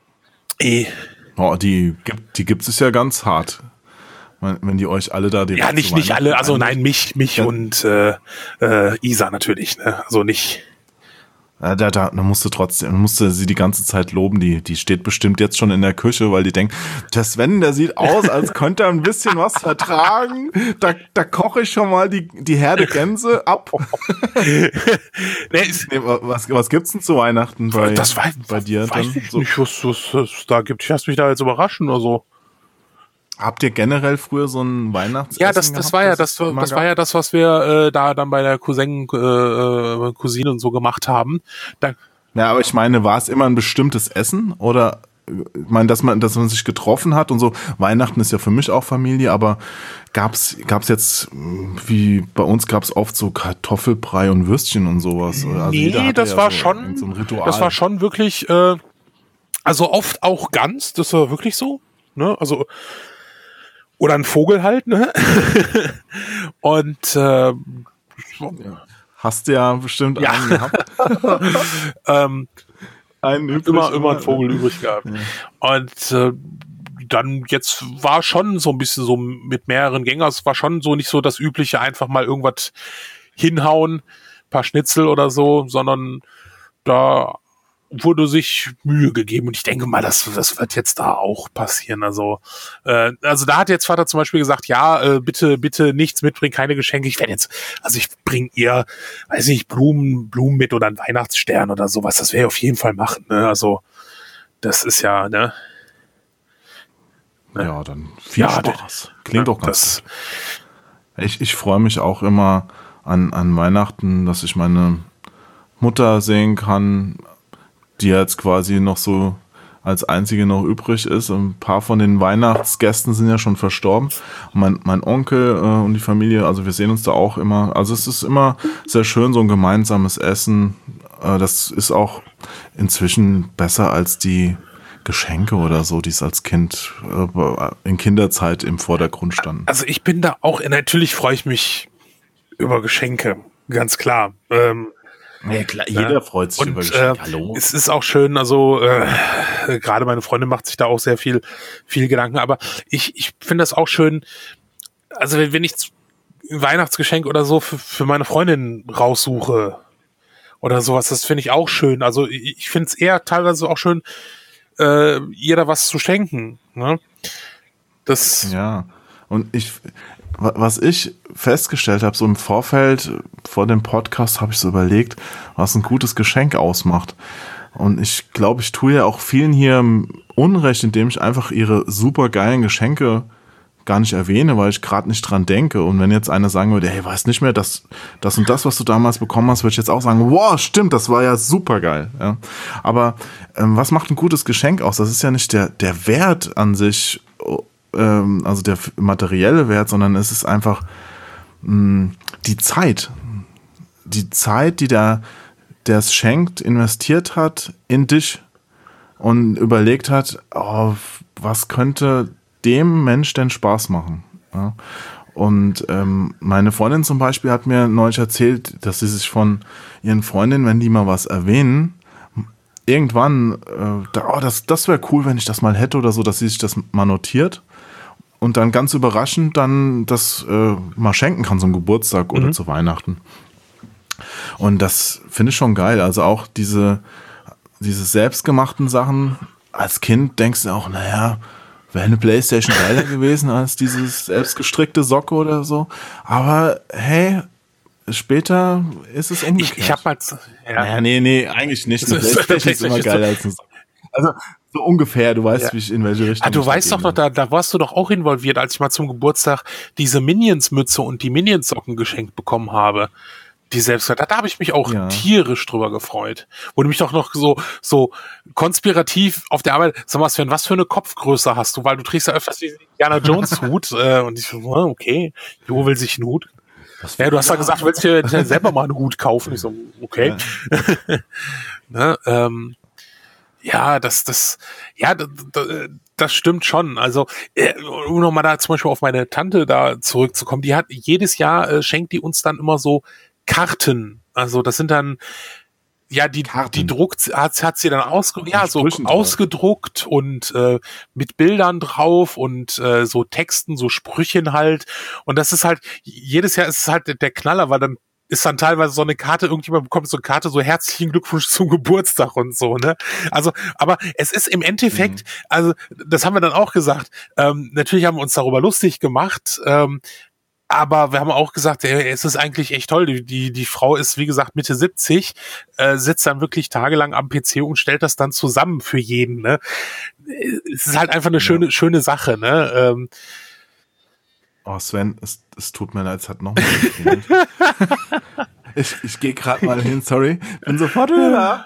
Eh. Oh, die gibt, die gibt es ja ganz hart. Wenn die euch alle da direkt Ja, nicht, nicht alle, also nein, mich, mich ja. und äh, äh, Isa natürlich, ne? Also nicht. Ja, da, da, da musste trotzdem, musste sie die ganze Zeit loben, die, die steht bestimmt jetzt schon in der Küche, weil die denkt, der Sven, der sieht aus, als könnte er ein bisschen was vertragen. Da, da koche ich schon mal die, die Herde Gänse ab. nee, nee, was, was gibt's denn zu Weihnachten bei, das weiß, bei dir? Weiß dann? ich nicht, was, was, was da gibt. Ich lasse mich da jetzt überraschen oder so. Habt ihr generell früher so ein Weihnachtsessen Ja, das, das gehabt, war ja, das das, es das immer war gab? ja das, was wir äh, da dann bei der Cousin, äh, äh, Cousine und so gemacht haben. Da, Ja, aber ich meine, war es immer ein bestimmtes Essen oder äh, ich meine, dass man, dass man sich getroffen hat und so. Weihnachten ist ja für mich auch Familie, aber gab's, gab's jetzt, mh, wie bei uns gab's oft so Kartoffelbrei und Würstchen und sowas. Also jeder nee, hatte das ja war so schon, irgend so ein Ritual. das war schon wirklich, äh, also oft auch ganz, das war wirklich so, ne, also, oder ein Vogel halt, ne, und, äh, Hast du ja bestimmt Ja. einen gehabt. ähm, Einen übrig, immer, immer ein oder? Vogel übrig gehabt. Und äh, dann jetzt war schon so ein bisschen so mit mehreren Gängen, es war schon so nicht so das Übliche, einfach mal irgendwas hinhauen, paar Schnitzel oder so, sondern da wurde sich Mühe gegeben und ich denke mal, das, das wird jetzt da auch passieren. Also, äh, also da hat jetzt Vater zum Beispiel gesagt, ja, äh, bitte, bitte nichts mitbringen, keine Geschenke. Ich werde jetzt, also ich bringe ihr, weiß nicht, Blumen, Blumen mit oder einen Weihnachtsstern oder sowas. Das werde ich auf jeden Fall machen. Ne? Also das ist ja, ne? Ja, dann viel Ja, Spaß. Klingt doch ganz das, gut. Ich, ich freue mich auch immer an, an Weihnachten, dass ich meine Mutter sehen kann, die jetzt quasi noch so als einzige noch übrig ist. Ein paar von den Weihnachtsgästen sind ja schon verstorben. Mein, mein Onkel äh, und die Familie, also wir sehen uns da auch immer. Also es ist immer sehr schön, so ein gemeinsames Essen. Äh, das ist auch inzwischen besser als die Geschenke oder so, die es als Kind äh, in Kinderzeit im Vordergrund standen. also ich bin da auch, natürlich freue ich mich über Geschenke, ganz klar. Ähm, Ja, klar, jeder Ja. freut sich Und über äh, Geschenke. Hallo? es ist auch schön, also äh, gerade meine Freundin macht sich da auch sehr viel, viel Gedanken, aber ich, ich finde das auch schön, also wenn, wenn ich ein Weihnachtsgeschenk oder so für, für meine Freundin raussuche oder sowas, das finde ich auch schön. Also ich, ich finde es eher teilweise auch schön, äh, ihr da was zu schenken. Ne? Das, Ja, und ich, wa- was ich festgestellt habe, so im Vorfeld, vor dem Podcast, habe ich so überlegt, was ein gutes Geschenk ausmacht. Und ich glaube, ich tue ja auch vielen hier Unrecht, indem ich einfach ihre super geilen Geschenke gar nicht erwähne, weil ich gerade nicht dran denke. Und wenn jetzt einer sagen würde, hey, weiß nicht mehr, das, das und das, was du damals bekommen hast, würde ich jetzt auch sagen, wow, stimmt, das war ja super geil. Ja. Aber ähm, was macht ein gutes Geschenk aus? Das ist ja nicht der, der Wert an sich, ähm, also der materielle Wert, sondern es ist einfach mh, die Zeit. Die Zeit, die der, der es schenkt, investiert hat in dich und überlegt hat, oh, was könnte dem Mensch denn Spaß machen? Ja. Und ähm, meine Freundin zum Beispiel hat mir neulich erzählt, dass sie sich von ihren Freundinnen, wenn die mal was erwähnen, irgendwann, äh, da, oh, das, das wäre cool, wenn ich das mal hätte oder so, dass sie sich das mal notiert und dann ganz überraschend dann das äh, mal schenken kann zum Geburtstag oder Mhm. zu Weihnachten. Und das finde ich schon geil. Also auch diese, diese selbstgemachten Sachen. Als Kind denkst du auch, naja, wäre eine Playstation geiler gewesen als dieses selbstgestrickte Socke oder so. Aber hey, später ist es umgekehrt. ich, ich habe mal, ja, Naja, nee, nee, eigentlich nicht. Eine Das ist- Playstation ist immer Playstation geiler als eine Socke. Also so ungefähr, du weißt, Ja. wie ich, in welche Richtung Ah, du ich weißt da doch noch, gehe. da, da warst du doch auch involviert, als ich mal zum Geburtstag diese Minions-Mütze und die Minions-Socken geschenkt bekommen habe. Die selbst, da, da habe ich mich auch Ja. tierisch drüber gefreut. Wo du mich doch noch so, so konspirativ auf der Arbeit, sag mal, Sven, was für eine Kopfgröße hast du? Weil du trägst ja öfters diesen Indiana Jones Hut, äh, und ich so, oh, okay, Jo will sich einen Hut. Ja, du hast ja gesagt, du willst dir selber mal einen Hut kaufen. Ich so, okay. ne, ähm, ja, das, das, ja, das, das stimmt schon. Also, äh, um nochmal da zum Beispiel auf meine Tante da zurückzukommen, die hat jedes Jahr äh, schenkt die uns dann immer so Karten. Also, das sind dann, ja, die, Karten. die druckt, hat, hat sie dann ausge, ja, so Sprüchen drauf. ausgedruckt und äh, mit Bildern drauf und äh, so Texten, so Sprüchen halt. Und das ist halt, jedes Jahr ist es halt der Knaller, weil dann ist dann teilweise so eine Karte, irgendjemand bekommt so eine Karte, so herzlichen Glückwunsch zum Geburtstag und so, ne? Also, aber es ist im Endeffekt, Mhm. also, das haben wir dann auch gesagt, ähm, natürlich haben wir uns darüber lustig gemacht, ähm, Aber wir haben auch gesagt, ey, es ist eigentlich echt toll. Die, die, die Frau ist, wie gesagt, Mitte siebzig, äh, sitzt dann wirklich tagelang am P C und stellt das dann zusammen für jeden. Ne? Es ist halt einfach eine schöne, ja. schöne Sache. Ne? Ähm, oh, Sven, es, es tut mir leid, es hat noch mal geklingelt. ich ich gehe gerade mal hin, sorry. Bin sofort wieder da.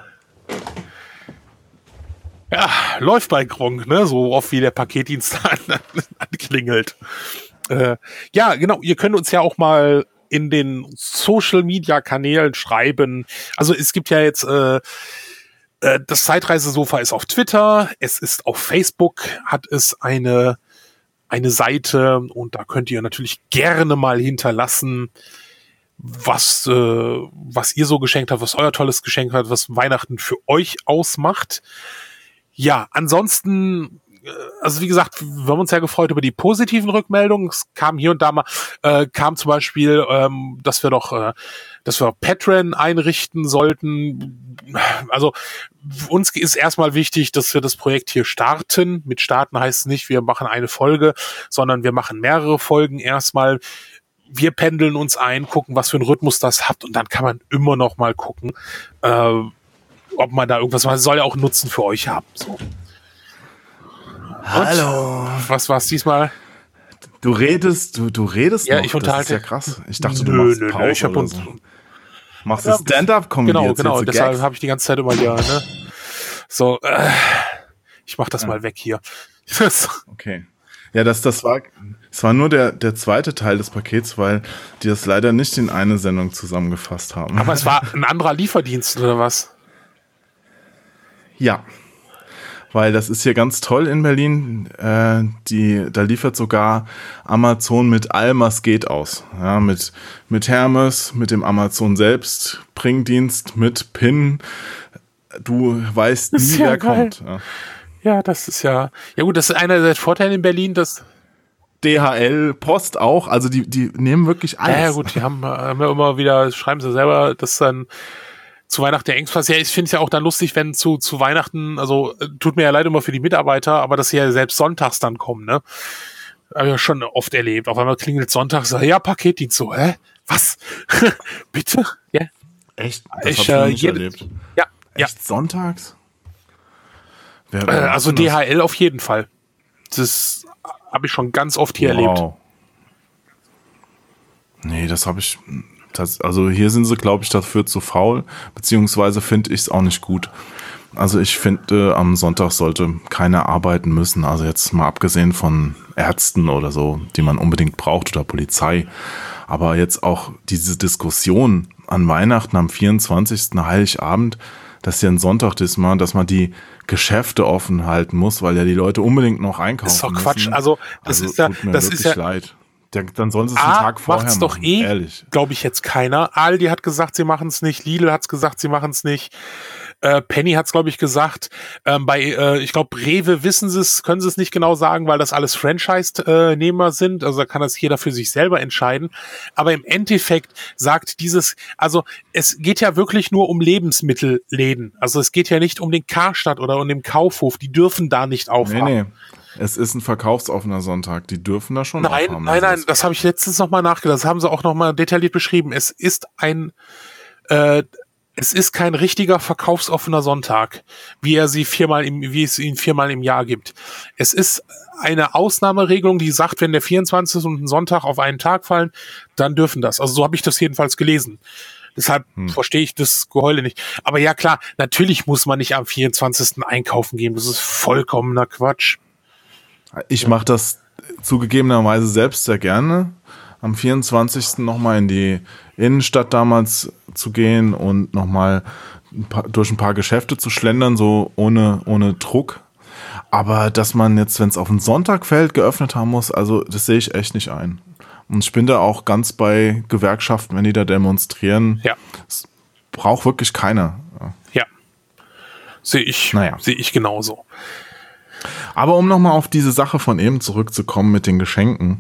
Ja, läuft bei Gronk, ne? So oft wie der Paketdienst an, anklingelt. Äh, ja, genau, ihr könnt uns ja auch mal in den Social-Media-Kanälen schreiben. Also es gibt ja jetzt, äh, äh, das Zeitreisesofa ist auf Twitter, es ist auf Facebook, hat es eine, eine Seite und da könnt ihr natürlich gerne mal hinterlassen, was, äh, was ihr so geschenkt habt, was euer tolles Geschenk hat, was Weihnachten für euch ausmacht. Ja, ansonsten, also wie gesagt, wir haben uns ja gefreut über die positiven Rückmeldungen. Es kam hier und da mal, äh, kam zum Beispiel, ähm, dass wir doch, äh, dass wir Patreon einrichten sollten. Also uns ist erstmal wichtig, dass wir das Projekt hier starten. Mit starten heißt nicht, wir machen eine Folge, sondern wir machen mehrere Folgen erstmal. Wir pendeln uns ein, gucken, was für einen Rhythmus das hat und dann kann man immer noch mal gucken, äh, ob man da irgendwas macht. Soll ja auch einen Nutzen für euch haben. So. Hallo. Und was war's diesmal? Du redest, du, du redest ja, noch. Ich unterhalte. Das ist ja krass. Ich dachte, du nö, machst nö, Pause nö, ich hab oder uns, so. Machst du Stand-up-Comedy? Genau, genau. Deshalb Gags? habe ich die ganze Zeit immer ja, ne? So, äh, ich mach das ja. mal weg hier. Okay. Ja, das, das war, es war nur der, der zweite Teil des Pakets, weil die das leider nicht in eine Sendung zusammengefasst haben. Aber es war ein anderer Lieferdienst, oder was? Ja. Weil das ist hier ganz toll in Berlin. Äh, die, da liefert sogar Amazon mit allem, was geht aus. Ja, mit, mit Hermes, mit dem Amazon selbst, Bringdienst, mit PIN. Du weißt nie, ja wer geil. kommt. Ja. Ja, das ist ja, ja gut, das ist einer der Vorteile in Berlin, dass D H L, Post auch, also die, die nehmen wirklich alles. Ja, ja gut, die haben, haben ja immer wieder, schreiben sie selber, dass dann zu Weihnachten der Engpass, ja, ich finde es ja auch dann lustig, wenn zu, zu Weihnachten, also tut mir ja leid immer für die Mitarbeiter, aber dass sie ja selbst sonntags dann kommen, ne? Habe ich ja schon oft erlebt. Auf einmal klingelt sonntags, ja, Paketdienst, so, hä? Was? Bitte? Ja. Echt? Das ich, hab ich noch nicht jede, erlebt. Ja. Echt ja. sonntags? Wer, wer also D H L auf jeden Fall. Das habe ich schon ganz oft hier wow. erlebt. Nee, das habe ich... Das, also hier sind sie, glaube ich, dafür zu faul, beziehungsweise finde ich es auch nicht gut. Also ich finde, am Sonntag sollte keiner arbeiten müssen. Also jetzt mal abgesehen von Ärzten oder so, die man unbedingt braucht, oder Polizei. Aber jetzt auch diese Diskussion an Weihnachten am vierundzwanzigsten Heiligabend, dass ja ein Sonntag ist, mal, dass man die Geschäfte offen halten muss, weil ja die Leute unbedingt noch einkaufen müssen. Das ist doch Quatsch. Also das also, ist ja, tut mir das wirklich ist ja leid. Der, dann sollen sie es einen A, Tag vorher macht's machen. Doch eh, ehrlich. Glaube ich jetzt keiner. Aldi hat gesagt, sie machen es nicht. Lidl hat's gesagt, sie machen es nicht. Äh, Penny hat's glaube ich gesagt. Ähm, bei, äh, ich glaube, Rewe wissen sie es, können sie es nicht genau sagen, weil das alles Franchise-Nehmer sind. Also da kann das jeder für sich selber entscheiden. Aber im Endeffekt sagt dieses, also es geht ja wirklich nur um Lebensmittelläden. Also es geht ja nicht um den Karstadt oder um den Kaufhof. Die dürfen da nicht aufhaben. Nee, nee. Es ist ein verkaufsoffener Sonntag. Die dürfen da schon nein, aufhaben. Nein, nein, nein, das habe ich letztens nochmal nachgedacht. Das haben sie auch nochmal detailliert beschrieben. Es ist ein, äh, es ist kein richtiger verkaufsoffener Sonntag, wie er sie viermal im, wie es ihn viermal im Jahr gibt. Es ist eine Ausnahmeregelung, die sagt, wenn der vierundzwanzigste und ein Sonntag auf einen Tag fallen, dann dürfen das. Also so habe ich das jedenfalls gelesen. Deshalb hm. verstehe ich das Geheule nicht. Aber ja klar, natürlich muss man nicht am vierundzwanzigsten einkaufen gehen. Das ist vollkommener Quatsch. Ich mache das zugegebenerweise selbst sehr gerne, am vierundzwanzigsten nochmal in die Innenstadt damals zu gehen und nochmal durch ein paar Geschäfte zu schlendern, so ohne, ohne Druck. Aber dass man jetzt, wenn es auf den Sonntag fällt, geöffnet haben muss, also das sehe ich echt nicht ein. Und ich bin da auch ganz bei Gewerkschaften, wenn die da demonstrieren. Ja. Das braucht wirklich keiner. Ja. Sehe ich, naja. sehe ich genauso. Aber um nochmal auf diese Sache von eben zurückzukommen mit den Geschenken,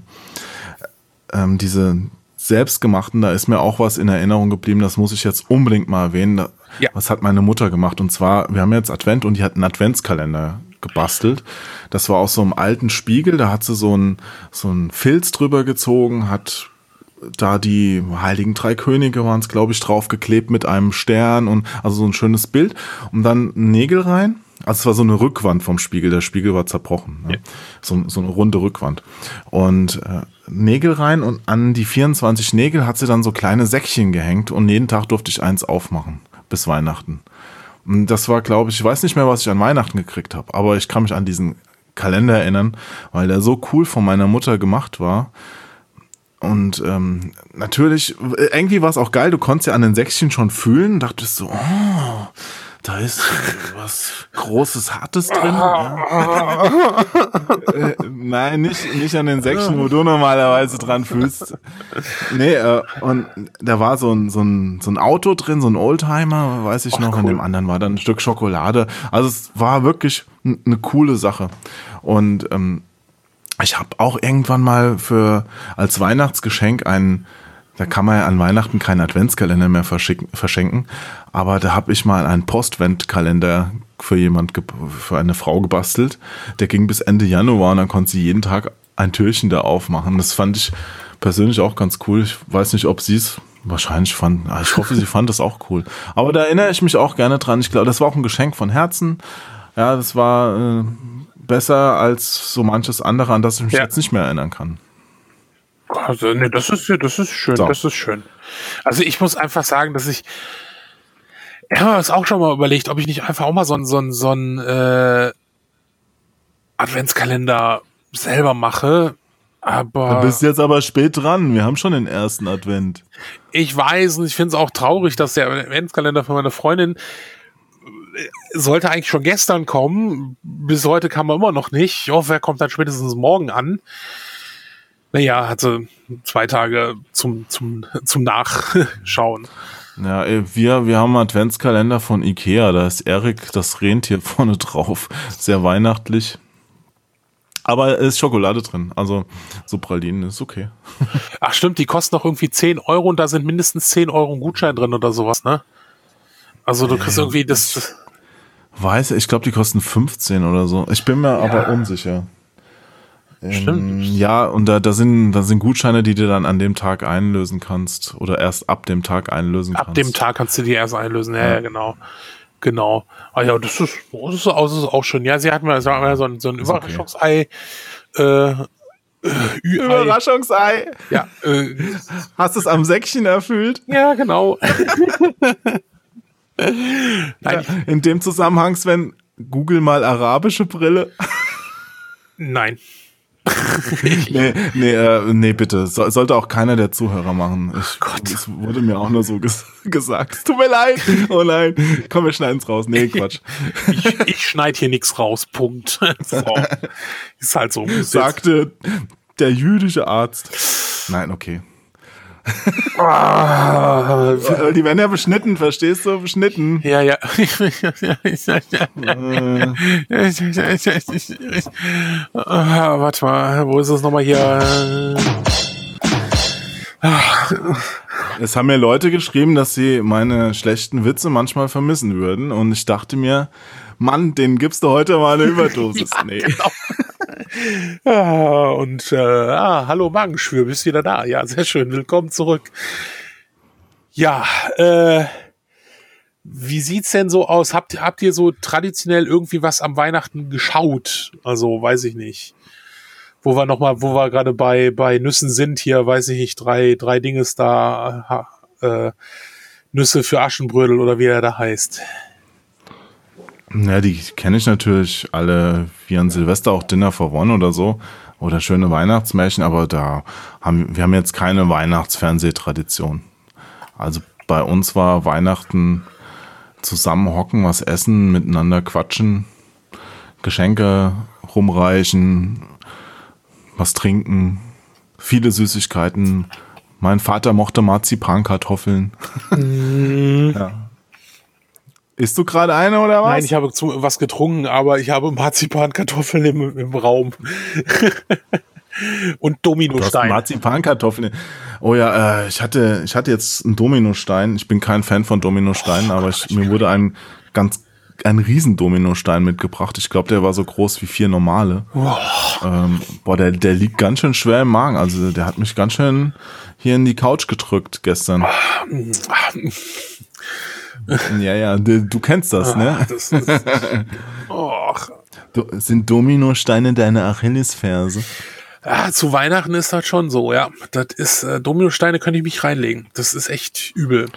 ähm, diese selbstgemachten, da ist mir auch was in Erinnerung geblieben, das muss ich jetzt unbedingt mal erwähnen. Ja. Was hat meine Mutter gemacht? Und zwar, wir haben jetzt Advent und die hat einen Adventskalender gebastelt. Das war aus so einem alten Spiegel, da hat sie so einen, so einen Filz drüber gezogen, hat da die Heiligen Drei Könige waren es, glaube ich, draufgeklebt mit einem Stern und also so ein schönes Bild. Und dann Nägel rein. Also es war so eine Rückwand vom Spiegel. Der Spiegel war zerbrochen. Ne? Ja. So, so eine runde Rückwand. Und äh, Nägel rein und an die vierundzwanzig Nägel hat sie dann so kleine Säckchen gehängt und jeden Tag durfte ich eins aufmachen. Bis Weihnachten. Und das war, glaube ich, ich weiß nicht mehr, was ich an Weihnachten gekriegt habe, aber ich kann mich an diesen Kalender erinnern, weil der so cool von meiner Mutter gemacht war. Und ähm, natürlich, irgendwie war es auch geil, du konntest ja an den Säckchen schon fühlen, dachtest so, oh, da ist was Großes, Hartes drin. Ja. äh, nein, nicht, nicht an den Säckchen, wo du normalerweise dran fühlst. Nee, äh, und da war so ein, so, ein, so ein Auto drin, so ein Oldtimer, weiß ich Ach, noch, cool. In dem anderen war dann ein Stück Schokolade. Also es war wirklich n- eine coole Sache. Und ähm, ich habe auch irgendwann mal für als Weihnachtsgeschenk einen, da kann man ja an Weihnachten keinen Adventskalender mehr verschicken, verschenken, aber da habe ich mal einen Postwendkalender für jemand, für eine Frau gebastelt. Der ging bis Ende Januar und dann konnte sie jeden Tag ein Türchen da aufmachen. Das fand ich persönlich auch ganz cool. Ich weiß nicht, ob sie es wahrscheinlich fand. Ich hoffe, sie fand das auch cool. Aber da erinnere ich mich auch gerne dran. Ich glaube, das war auch ein Geschenk von Herzen. Ja, das war äh, besser als so manches andere, an das ich mich ja. jetzt nicht mehr erinnern kann. Also, nee, das ist, das ist schön, so. Das ist schön. Also ich muss einfach sagen, dass ich, ich habe mir das auch schon mal überlegt, ob ich nicht einfach auch mal so einen so einen, so einen äh, Adventskalender selber mache, aber... Du bist jetzt aber spät dran, wir haben schon den ersten Advent. Ich weiß und ich finde es auch traurig, dass der Adventskalender von meiner Freundin sollte eigentlich schon gestern kommen, bis heute kam er immer noch nicht. Ich hoffe, er kommt dann spätestens morgen an. Naja, hatte zwei Tage zum, zum, zum Nachschauen. Ja, wir, wir haben einen Adventskalender von Ikea, da ist Erik, das Rentier vorne drauf. Sehr weihnachtlich. Aber es ist Schokolade drin, also so Pralinen ist okay. Ach stimmt, die kosten doch irgendwie zehn Euro und da sind mindestens zehn Euro ein Gutschein drin oder sowas, ne? Also du kriegst äh, irgendwie das... Weiß, ich glaube, die kosten fünfzehn oder so. Ich bin mir ja. aber unsicher. Stimmt. Ähm, ja, und da, da sind da sind Gutscheine, die du dann an dem Tag einlösen kannst oder erst ab dem Tag einlösen ab kannst. Ab dem Tag kannst du die erst einlösen, ja, ja. ja genau. Genau. Ah ja, das ist, das ist, das ist auch schön. Ja, sie hat mir so ein, so ein Überraschungsei. Okay. Äh, Überraschungsei. Ja. Äh, Hast du es am Säckchen erfüllt? Ja, genau. Nein. Ja, in dem Zusammenhang, Sven, google mal arabische Brille. Nein. nee, nee, äh, nee, bitte. So, sollte auch keiner der Zuhörer machen. Ich, Gott. Das wurde mir auch nur so ges- gesagt. Tut mir leid. Oh nein. Komm, wir schneiden es raus. Nee, Quatsch. ich ich schneide hier nichts raus. Punkt. So. Ist halt so. Sagte der jüdische Arzt. Nein, okay. Ah, die werden ja beschnitten, verstehst du? Beschnitten. Ja, ja. ah, warte mal, wo ist es nochmal hier? Es haben mir Leute geschrieben, dass sie meine schlechten Witze manchmal vermissen würden und ich dachte mir, Mann, den gibst du heute mal eine Überdosis. Ja, nee. Genau. Ah, und äh, ah, hallo Magenschwür, bist wieder da. Ja, sehr schön, willkommen zurück. Ja, äh, wie sieht's denn so aus? Habt, habt ihr so traditionell irgendwie was am Weihnachten geschaut? Also, weiß ich nicht. Wo wir noch mal, wo wir gerade bei bei Nüssen sind, hier, weiß ich nicht, drei drei Dinges da, äh, Nüsse für Aschenbrödel oder wie er da heißt. Ja, die kenne ich natürlich alle, wie an Silvester auch Dinner for One oder so oder schöne Weihnachtsmärchen, aber da haben wir haben jetzt keine Weihnachtsfernsehtradition. Also bei uns war Weihnachten zusammenhocken, was essen, miteinander quatschen, Geschenke rumreichen, was trinken, viele Süßigkeiten. Mein Vater mochte Marzipankartoffeln. Mm. Ja. Isst du gerade eine oder was? Nein, ich habe zu, was getrunken, aber ich habe Marzipankartoffeln im, im Raum. Und Dominostein. Marzipankartoffeln. Oh ja, äh, ich hatte, ich hatte jetzt einen Dominostein. Ich bin kein Fan von Dominosteinen, oh, aber ich, mir wurde ein ganz einen riesen Dominostein mitgebracht. Ich glaube, der war so groß wie vier normale. Oh. Ähm, boah, der, der liegt ganz schön schwer im Magen. Also der hat mich ganz schön hier in die Couch gedrückt gestern. Ja, ja, du, du kennst das, ne? Das, das, oh. Du, sind Dominosteine deine Achillesferse? Ja, zu Weihnachten ist das schon so, ja. Das ist, äh, Dominosteine könnte ich mich reinlegen. Das ist echt übel.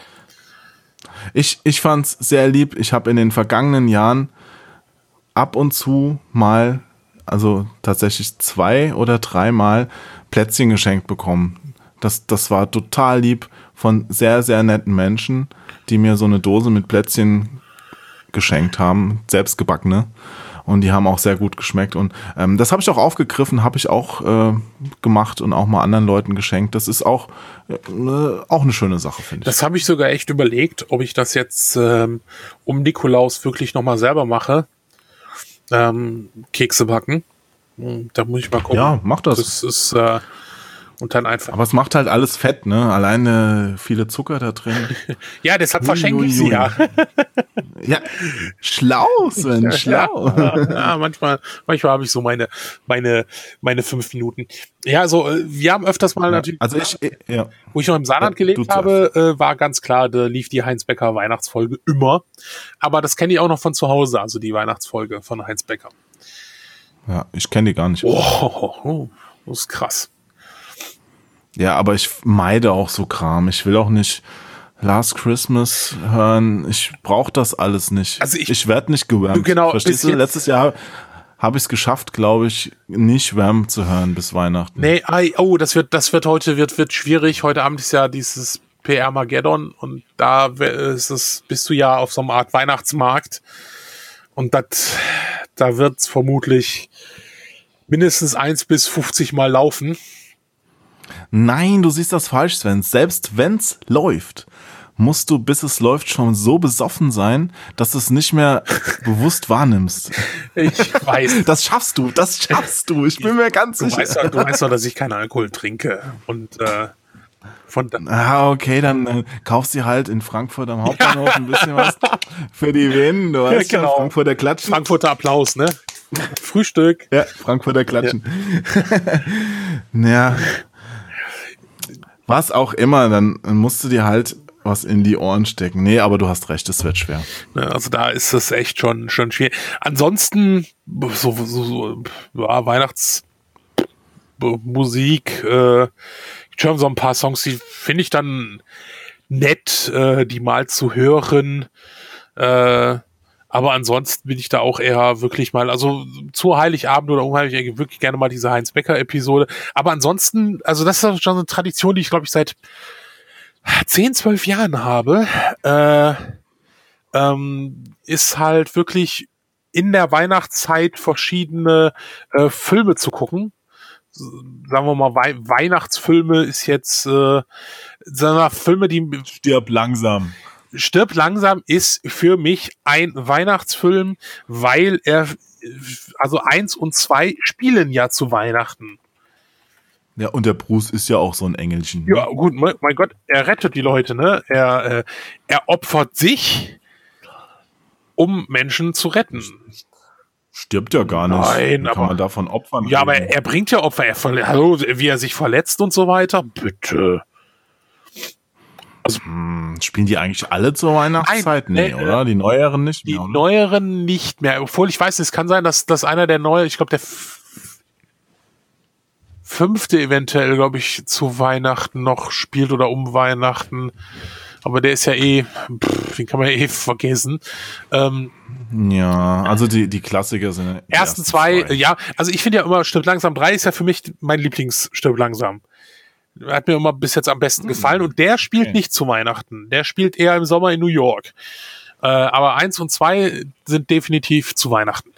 Ich, ich fand's sehr lieb. Ich habe in den vergangenen Jahren ab und zu mal, also tatsächlich zwei oder dreimal Plätzchen geschenkt bekommen. Das, das war total lieb von sehr, sehr netten Menschen, die mir so eine Dose mit Plätzchen geschenkt haben, selbstgebackene. Und die haben auch sehr gut geschmeckt. Und ähm, das habe ich auch aufgegriffen, habe ich auch äh, gemacht und auch mal anderen Leuten geschenkt. Das ist auch, äh, auch eine schöne Sache, finde ich. Das habe ich sogar echt überlegt, ob ich das jetzt ähm, um Nikolaus wirklich nochmal selber mache. Ähm, Kekse backen. Da muss ich mal gucken. Ja, mach das. Das ist äh, und dann einfach. Aber es macht halt alles fett, ne? Alleine viele Zucker da drin. Ja, deshalb verschenke ich sie ja. Ja, schlau, Sven, schlau. Ja, ja, manchmal, manchmal habe ich so meine, meine, meine fünf Minuten. Ja, also wir haben öfters mal Ja, natürlich, also ich, ja. wo ich noch im Saarland Ja, gelebt du habe, äh, war ganz klar, da lief die Heinz Becker Weihnachtsfolge immer. Aber das kenne ich auch noch von zu Hause, also die Weihnachtsfolge von Heinz Becker. Ja, ich kenne die gar nicht. Oh, oh, das ist krass. Ja, aber ich meide auch so Kram. Ich will auch nicht Last Christmas hören. Ich brauche das alles nicht. Also ich- ich werde nicht gewärmt. Genau, Verstehst bis du? jetzt- Letztes Jahr habe ich es geschafft, glaube ich, nicht Wham zu hören bis Weihnachten. Nee, ai, oh, das wird, das wird heute, wird, wird schwierig. Heute Abend ist ja dieses P R-Mageddon und da wär- ist es, bist du ja auf so einer Art Weihnachtsmarkt und das, da wird's vermutlich mindestens eins bis fünfzig Mal laufen. Nein, du siehst das falsch, Sven. Selbst wenn's läuft, musst du, bis es läuft, schon so besoffen sein, dass du es nicht mehr bewusst wahrnimmst. Ich weiß. Das schaffst du, das schaffst du. Ich bin mir ganz Du sicher. weißt, doch, du weißt doch, dass ich keinen Alkohol trinke. Und äh, von da, Ah, okay, dann äh, kaufst du halt in Frankfurt am Hauptbahnhof ein bisschen was für die Venen. Du weißt ja, genau. Frankfurter Klatschen. Frankfurter Applaus, ne? Frühstück. Ja, Frankfurter Klatschen. Ja. Was auch immer, dann musst du dir halt was in die Ohren stecken. Nee, aber du hast recht, es wird schwer. Ne, also da ist es echt schon, schon schwierig. Ansonsten, so, so, so ja, Weihnachtsmusik, äh, schon so ein paar Songs, die finde ich dann nett, äh, die mal zu hören. Äh, aber ansonsten bin ich da auch eher wirklich mal, also zu Heiligabend oder um Heiligabend wirklich gerne mal diese Heinz Becker Episode. Aber ansonsten, also das ist schon eine Tradition, die ich glaube ich seit zehn, zwölf Jahren habe, äh, ähm, ist halt wirklich in der Weihnachtszeit verschiedene äh, Filme zu gucken. Sagen wir mal, Wei- Weihnachtsfilme ist jetzt, äh, sagen wir mal, Filme, die Stirb langsam. Stirb langsam ist für mich ein Weihnachtsfilm, weil er, also eins und zwei spielen ja zu Weihnachten. Ja, und der Bruce ist ja auch so ein Engelchen. Ja, gut, mein, mein Gott, er rettet die Leute, ne? Er, äh, er opfert sich, um Menschen zu retten. Stirbt ja gar nicht. Nein, Wie aber- kann man davon opfern? Ja, aber reden? er bringt ja Opfer. Er verle- Hallo, wie er sich verletzt und so weiter. Bitte. Hm, spielen die eigentlich alle zur Weihnachtszeit? Nein, Nee, nee, oder? Die neueren nicht Die mehr, oder? neueren nicht mehr. Obwohl ich weiß, es kann sein, dass, dass einer der neue, ich glaube, der f- fünfte eventuell, glaube ich, zu Weihnachten noch spielt oder um Weihnachten. Aber der ist ja eh, pff, den kann man ja eh vergessen. Ähm, Ja, also die, die Klassiker sind ja die ersten zwei, ja, also ich finde ja immer, Stirb langsam drei ist ja für mich mein Lieblings Stirb langsam. Hat mir immer bis jetzt am besten gefallen und der spielt Okay. nicht zu Weihnachten. Der spielt eher im Sommer in New York. Äh, aber eins und zwei sind definitiv zu Weihnachten.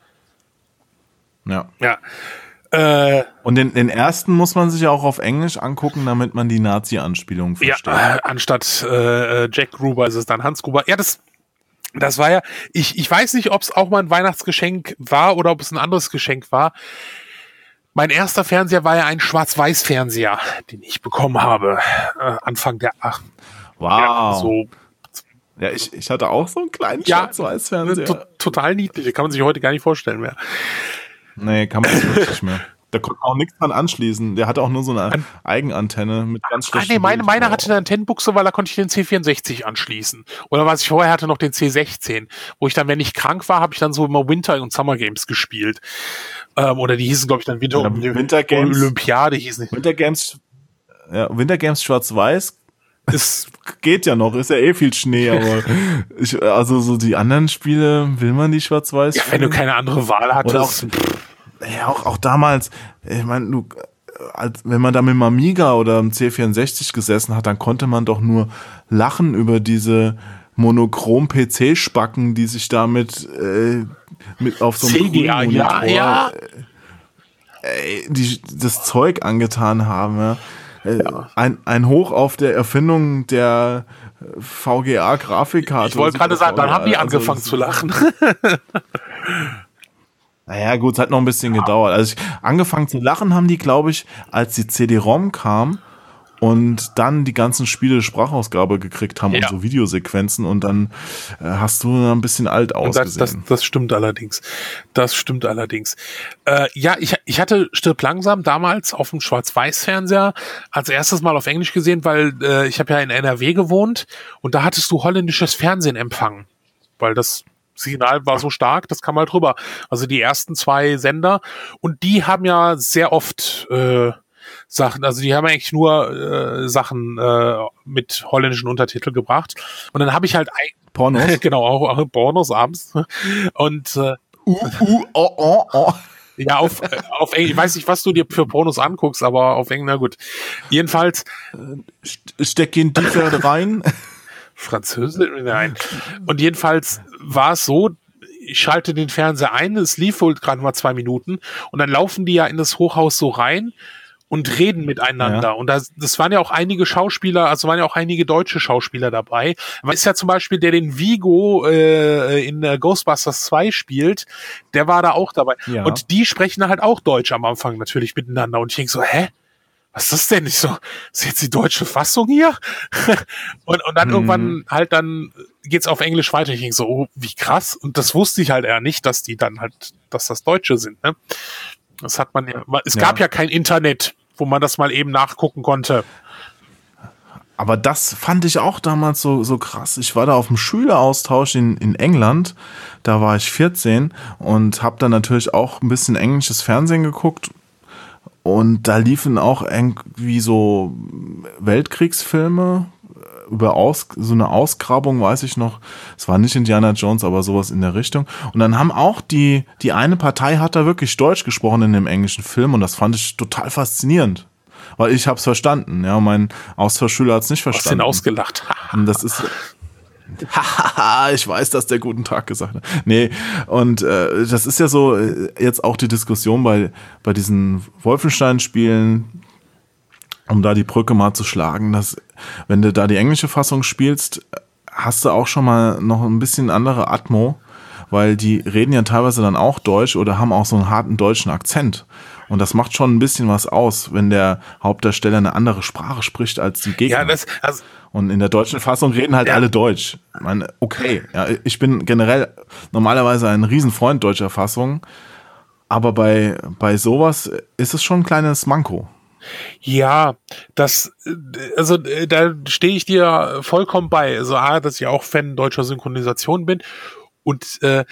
Ja. Ja. Äh, Und den, den ersten muss man sich ja auch auf Englisch angucken, damit man die Nazi-Anspielung ja, versteht. äh, anstatt äh, Jack Gruber ist es dann Hans Gruber. Ja, das, das war ja, ich, ich weiß nicht, ob es auch mal ein Weihnachtsgeschenk war oder ob es ein anderes Geschenk war. Mein erster Fernseher war ja ein Schwarz-Weiß-Fernseher, den ich bekommen habe. Äh, Anfang der ach, Wow. ja, so Ja, ich, ich hatte auch so einen kleinen Ja, Schwarz-Weiß-Fernseher. to- total niedlich. Kann man sich heute gar nicht vorstellen mehr. Nee, kann man das wirklich nicht mehr. Da konnte man auch nichts dran anschließen. Der hatte auch nur so eine An- Eigenantenne mit ganz Ah, schlechtem nee, meine, Bild. meine hatte eine Antennenbuchse, weil da konnte ich den C vierundsechzig anschließen. Oder was ich vorher hatte, noch den C sechzehn. Wo ich dann, wenn ich krank war, habe ich dann so immer Winter- und Summer Games gespielt. Ähm, oder die hießen, glaube ich, dann Winter, Ja, Winter Games. Olympiade hießen die. Winter Games, ja, Winter Games Schwarz-Weiß Ist, geht ja noch, ist ja eh viel Schnee, aber ich, also so die anderen Spiele, will man die Schwarz-Weiß ja, wenn du keine andere Wahl Oder auch, hattest. ja, auch, auch damals, ich meine, du, als, wenn man da mit dem Amiga oder dem C vierundsechzig gesessen hat, dann konnte man doch nur lachen über diese monochrom-P C-Spacken, die sich damit äh, mit auf so einem C G A, grünen ja, Monitor, ja. äh, die das Zeug angetan haben. Ja. Äh, Ja. Ein, ein Hoch auf der Erfindung der V G A-Grafikkarte. Ich wollte gerade sagen, dann haben die Also, angefangen das- zu lachen. Naja, gut, es hat noch ein bisschen gedauert. Also ich, angefangen zu lachen haben die, glaube ich, als die C D-ROM kam und dann die ganzen Spiele Sprachausgabe gekriegt haben Ja. und so Videosequenzen und dann äh, hast du ein bisschen alt Und das, ausgesehen. das, das stimmt allerdings. Das stimmt allerdings. Äh, ja, ich, ich hatte Stirb langsam damals auf dem Schwarz-Weiß-Fernseher als erstes Mal auf Englisch gesehen, weil äh, ich habe ja in N R W gewohnt und da hattest du holländisches Fernsehen empfangen, weil das Signal war so stark, das kam halt rüber. Also die ersten zwei Sender und die haben ja sehr oft äh, Sachen, also die haben eigentlich nur äh, Sachen äh, mit holländischen Untertiteln gebracht und dann habe ich halt ein Pornos? genau, auch, auch Pornos abends. Und äh, uh, uh, oh, oh, oh. ja, auf, äh, auf Englisch, ich weiß nicht, was du dir für Pornos anguckst, aber auf Englisch, na gut. Jedenfalls, Steck ihn tiefer rein. Französisch, nein. Und jedenfalls war es so, ich schalte den Fernseher ein, es lief wohl gerade mal zwei Minuten und dann laufen die ja in das Hochhaus so rein und reden miteinander. Ja. Und das, das waren ja auch einige Schauspieler, also waren ja auch einige deutsche Schauspieler dabei. Man ist ja zum Beispiel, der den Vigo äh, in äh, Ghostbusters zwei spielt, der war da auch dabei. Ja. Und die sprechen halt auch Deutsch am Anfang natürlich miteinander. Und ich denke so, hä? Was ist das denn? Ich so, ist jetzt die deutsche Fassung hier? und, und dann Mhm. irgendwann halt dann geht's auf Englisch weiter. Ich denke so, oh, wie krass. Und das wusste ich halt eher nicht, dass die dann halt, dass das Deutsche sind, ne? Das hat man ja, es Ja. gab ja kein Internet, wo man das mal eben nachgucken konnte. Aber das fand ich auch damals so, so krass. Ich war da auf dem Schüleraustausch in, in England. Da war ich vierzehn und habe dann natürlich auch ein bisschen englisches Fernsehen geguckt. Und da liefen auch irgendwie so Weltkriegsfilme über Aus, so eine Ausgrabung, weiß ich noch. Es war nicht Indiana Jones, aber sowas in der Richtung. Und dann haben auch die, die eine Partei hat da wirklich Deutsch gesprochen in dem englischen Film und das fand ich total faszinierend. Weil ich hab's verstanden, ja, mein Austauschschüler hat's nicht Hast den verstanden. ausgelacht. Und das ist, hahaha, ich weiß, dass der guten Tag gesagt hat. Nee, und äh, das ist ja so äh, jetzt auch die Diskussion bei, bei diesen Wolfenstein-Spielen, um da die Brücke mal zu schlagen, dass wenn du da die englische Fassung spielst, hast du auch schon mal noch ein bisschen andere Atmo, weil die reden ja teilweise dann auch Deutsch oder haben auch so einen harten deutschen Akzent. Und das macht schon ein bisschen was aus, wenn der Hauptdarsteller eine andere Sprache spricht als die Gegner. Ja, das, also, Und in der deutschen Fassung reden halt Ja. alle Deutsch. Ich meine, okay, ja, ich bin generell normalerweise ein Riesenfreund deutscher Fassung, aber bei, bei sowas ist es schon ein kleines Manko. ja, das, äh, also äh, da stehe ich dir vollkommen bei. Also A, dass ich auch Fan deutscher Synchronisation bin und äh,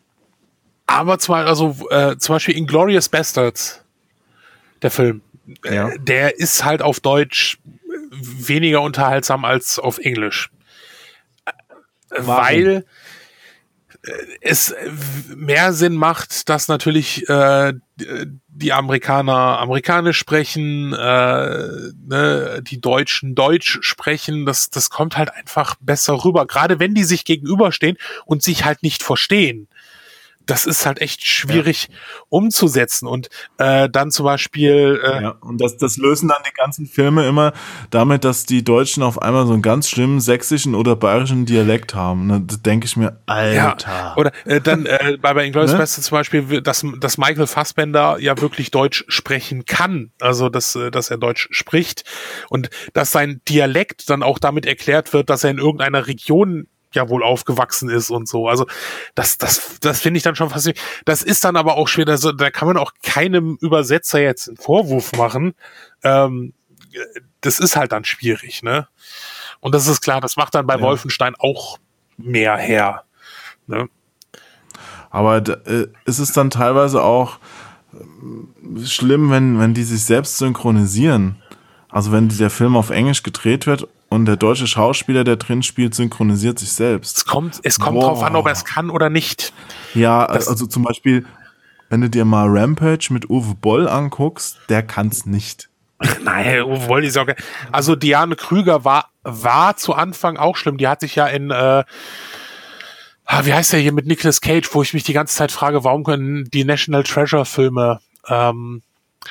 aber zwar, also äh, zum Beispiel Inglourious Bastards, der Film, Ja. äh, der ist halt auf Deutsch weniger unterhaltsam als auf Englisch. Äh, Warum? Weil äh, es mehr Sinn macht, dass natürlich äh, die Amerikaner amerikanisch sprechen, äh, ne, die Deutschen Deutsch sprechen, das, das kommt halt einfach besser rüber, gerade wenn die sich gegenüberstehen und sich halt nicht verstehen. Das ist halt echt schwierig umzusetzen und äh, dann zum Beispiel äh, Ja, und das, das lösen dann die ganzen Filme immer damit, dass die Deutschen auf einmal so einen ganz schlimmen sächsischen oder bayerischen Dialekt haben. Ne, da denke ich mir, Alter. Ja, oder äh, dann äh, bei, bei Inglourious Ne? Basterds zum Beispiel, dass, dass Michael Fassbender ja wirklich Deutsch sprechen kann, also dass, äh, dass er Deutsch spricht und dass sein Dialekt dann auch damit erklärt wird, dass er in irgendeiner Region ja wohl aufgewachsen ist und so. Also das, das, das finde ich dann schon faszinierend. Das ist dann aber auch schwer, also, da kann man auch keinem Übersetzer jetzt einen Vorwurf machen. Ähm, das ist halt dann schwierig, ne? Und das ist klar, das macht dann bei ja. Wolfenstein auch mehr her. Ne? Aber äh, ist es dann teilweise auch äh, schlimm, wenn, wenn die sich selbst synchronisieren? Also wenn der Film auf Englisch gedreht wird und der deutsche Schauspieler, der drin spielt, synchronisiert sich selbst. Es kommt, es kommt drauf an, ob er es kann oder nicht. Ja, das also zum Beispiel, wenn du dir mal Rampage mit Uwe Boll anguckst, der kann's nicht. Nein, Uwe Boll ist auch geil. Also Diane Krüger war, war zu Anfang auch schlimm. Die hat sich ja in, äh, wie heißt der hier mit Nicolas Cage, wo ich mich die ganze Zeit frage, warum können die National Treasure Filme, ähm,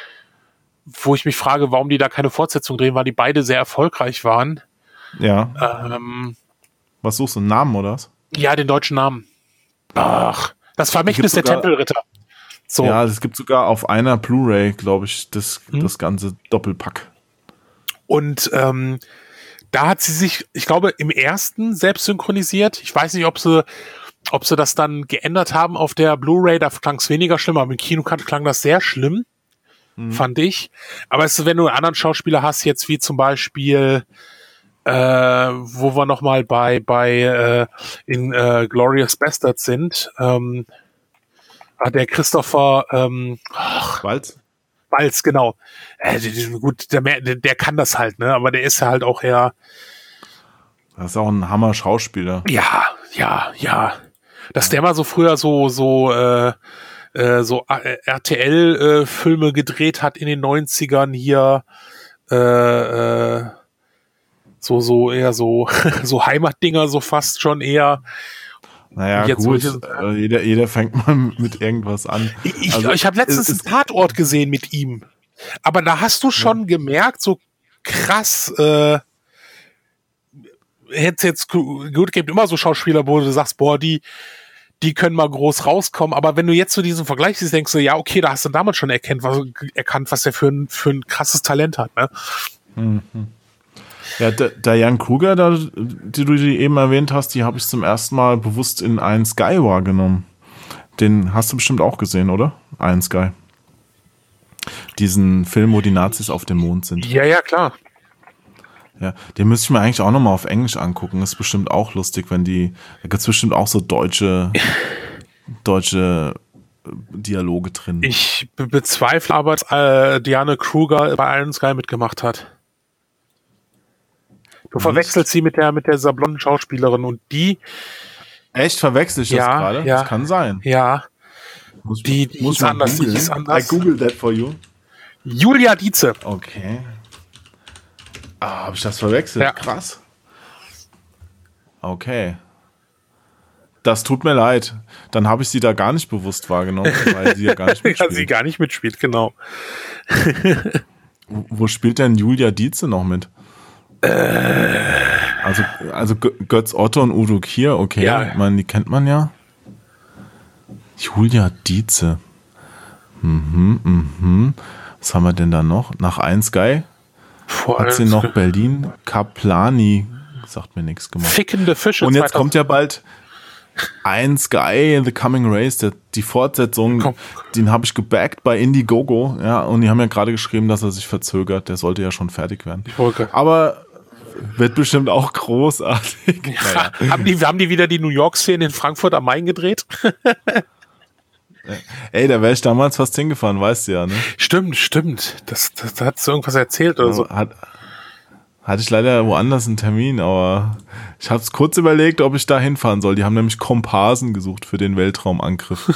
wo ich mich frage, warum die da keine Fortsetzung drehen, weil die beide sehr erfolgreich waren. Ja. Ähm, was suchst du, einen Namen oder was? Ja, den deutschen Namen. Ach, das Vermächtnis der Tempelritter. So. Ja, es gibt sogar auf einer Blu-ray, glaube ich, das, hm. das ganze Doppelpack. Und ähm, da hat sie sich, ich glaube, im ersten selbst synchronisiert. Ich weiß nicht, ob sie, ob sie das dann geändert haben auf der Blu-ray. Da klang es weniger schlimm, aber im Kino klang das sehr schlimm, hm. fand ich. Aber es ist, wenn du einen anderen Schauspieler hast, jetzt wie zum Beispiel äh, wo wir nochmal bei, bei äh, in äh, Glorious Bastards sind, ähm, der Christopher ähm, ach, Waltz? Waltz, genau. Äh, gut, der, der, der kann das halt, ne? Aber der ist ja halt auch eher. Das ist auch ein Hammer-Schauspieler. Ja, ja, ja. Dass der mal so früher so, so, äh, äh, so R T L-Filme äh, gedreht hat in den neunzigern hier, äh, äh, so, so eher so, so Heimatdinger, so fast schon eher. Naja, jetzt gut, äh, jeder, jeder fängt mal mit irgendwas an. Ich, also, ich habe letztens einen Tatort gesehen mit ihm. Aber da hast du schon ja. gemerkt, so krass, äh, jetzt, jetzt, gut, gibt immer so Schauspieler, wo du sagst, boah, die, die können mal groß rauskommen. Aber wenn du jetzt zu diesem Vergleich siehst, denkst du, ja, okay, da hast du damals schon erkannt, was, erkannt, was der für ein, für ein krasses Talent hat, ne? Mhm. Ja, der, der Jan Kruger, da, die du die eben erwähnt hast, die habe ich zum ersten Mal bewusst in Iron Sky wahrgenommen. Den hast du bestimmt auch gesehen, oder? Iron Sky. Diesen Film, wo die Nazis auf dem Mond sind. Ja, ja, klar. Ja, den müsste ich mir eigentlich auch nochmal auf Englisch angucken. Das ist bestimmt auch lustig, wenn die, da gibt es bestimmt auch so deutsche, deutsche Dialoge drin. Ich be- bezweifle aber, dass äh, Diane Kruger bei Iron Sky mitgemacht hat. Du verwechselst sie mit der mit der blonden Schauspielerin und die. Echt, verwechsel ich das ja, gerade? Ja, das kann sein. Ja. Muss, die die muss ist anders. Die ist anders. I google that for you. Julia Dietze. Okay. Ah, habe ich das verwechselt? Ja. Krass. Okay. Das tut mir leid. Dann habe ich sie da gar nicht bewusst wahrgenommen, weil sie ja gar nicht mitspielt. Ja, sie gar nicht mitspielt, genau. wo, wo spielt denn Julia Dietze noch mit? Also, also Götz Otto und Udo Kier, okay, ja. Ich meine, die kennt man ja. Julia Dietze. Mhm, mhm. Was haben wir denn da noch? Nach Iron Sky Vor hat sie noch Berlin Kaplani, sagt mir nichts gemacht. Fickende Fische. Und jetzt kommt ja bald Iron Sky, The Coming Race, der, die Fortsetzung, Komm. Den habe ich gebackt bei Indiegogo, ja, und die haben ja gerade geschrieben, dass er sich verzögert, der sollte ja schon fertig werden. Okay. Aber wird bestimmt auch großartig. Ja, naja. haben, die, haben die wieder die New York-Szene in Frankfurt am Main gedreht? Ey, da wäre ich damals fast hingefahren, weißt du ja, ne? Stimmt, stimmt. Das, das, da hat irgendwas erzählt oder so. Hat, hatte ich leider woanders einen Termin, aber ich habe es kurz überlegt, ob ich da hinfahren soll. Die haben nämlich Komparsen gesucht für den Weltraumangriff.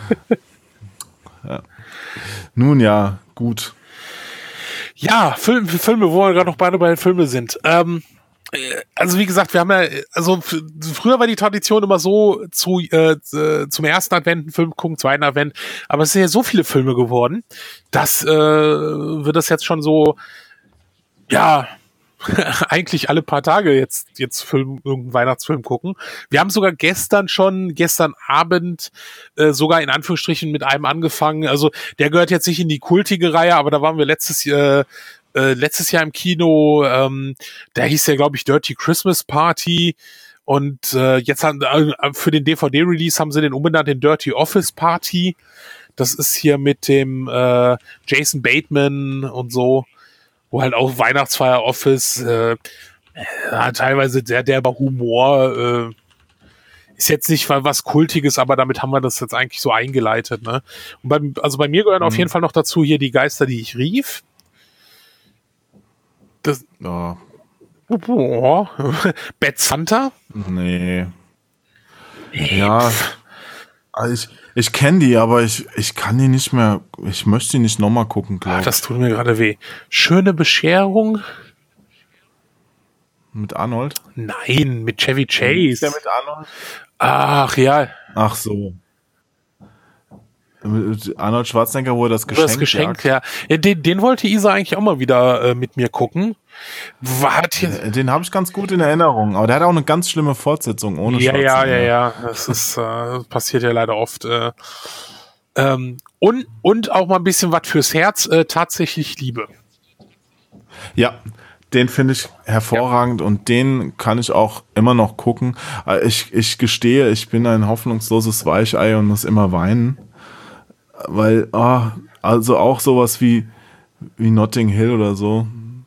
Ja. Nun ja, gut. Ja, Film, Filme, wo wir gerade noch beide bei den Filmen sind. Ähm, also wie gesagt, wir haben ja, also f- früher war die Tradition immer so, zu äh, zum ersten Advent einen Film gucken, zweiten Advent, aber es sind ja so viele Filme geworden, dass äh, wir das jetzt schon so, ja, eigentlich alle paar Tage jetzt jetzt Film, irgendeinen Weihnachtsfilm gucken. Wir haben sogar gestern schon, gestern Abend äh, sogar in Anführungsstrichen mit einem angefangen. Also der gehört jetzt nicht in die kultige Reihe, aber da waren wir letztes äh, äh, letztes Jahr im Kino, ähm, der hieß ja, glaube ich, Dirty Christmas Party. Und äh, jetzt haben äh, für den D V D-Release haben sie den umbenannt in Dirty Office Party. Das ist hier mit dem äh, Jason Bateman und so, wo halt auch Weihnachtsfeier Office, äh, ja, teilweise sehr derber Humor, äh, ist jetzt nicht was Kultiges, aber damit haben wir das jetzt eigentlich so eingeleitet, ne? Und beim, also bei mir gehören mhm. auf jeden Fall noch dazu hier die Geister, die ich rief. Das, oh. Oh, Bad Santa? Nee. Ja, also ich, ich kenne die, aber ich, ich kann die nicht mehr, ich möchte die nicht nochmal gucken, glaube ich. Das tut mir gerade weh. Schöne Bescherung? Mit Arnold? Nein, mit Chevy Chase. Ist der mit Arnold? Ach, ja. Ach so. Mit Arnold Schwarzenegger, wo er das Geschenk Das Geschenk, ja. ja den, den wollte Isa eigentlich auch mal wieder äh, mit mir gucken. Wart den den habe ich ganz gut in Erinnerung, aber der hat auch eine ganz schlimme Fortsetzung ohne Ja, ja, Schwarzenegger. ja, ja. Das ist äh, passiert ja leider oft. Äh, ähm, und, und auch mal ein bisschen was fürs Herz, äh, tatsächlich Liebe. Ja, den finde ich hervorragend ja. und den kann ich auch immer noch gucken. Ich, ich gestehe, ich bin ein hoffnungsloses Weichei und muss immer weinen. Weil, oh, also auch sowas wie, wie Notting Hill oder so.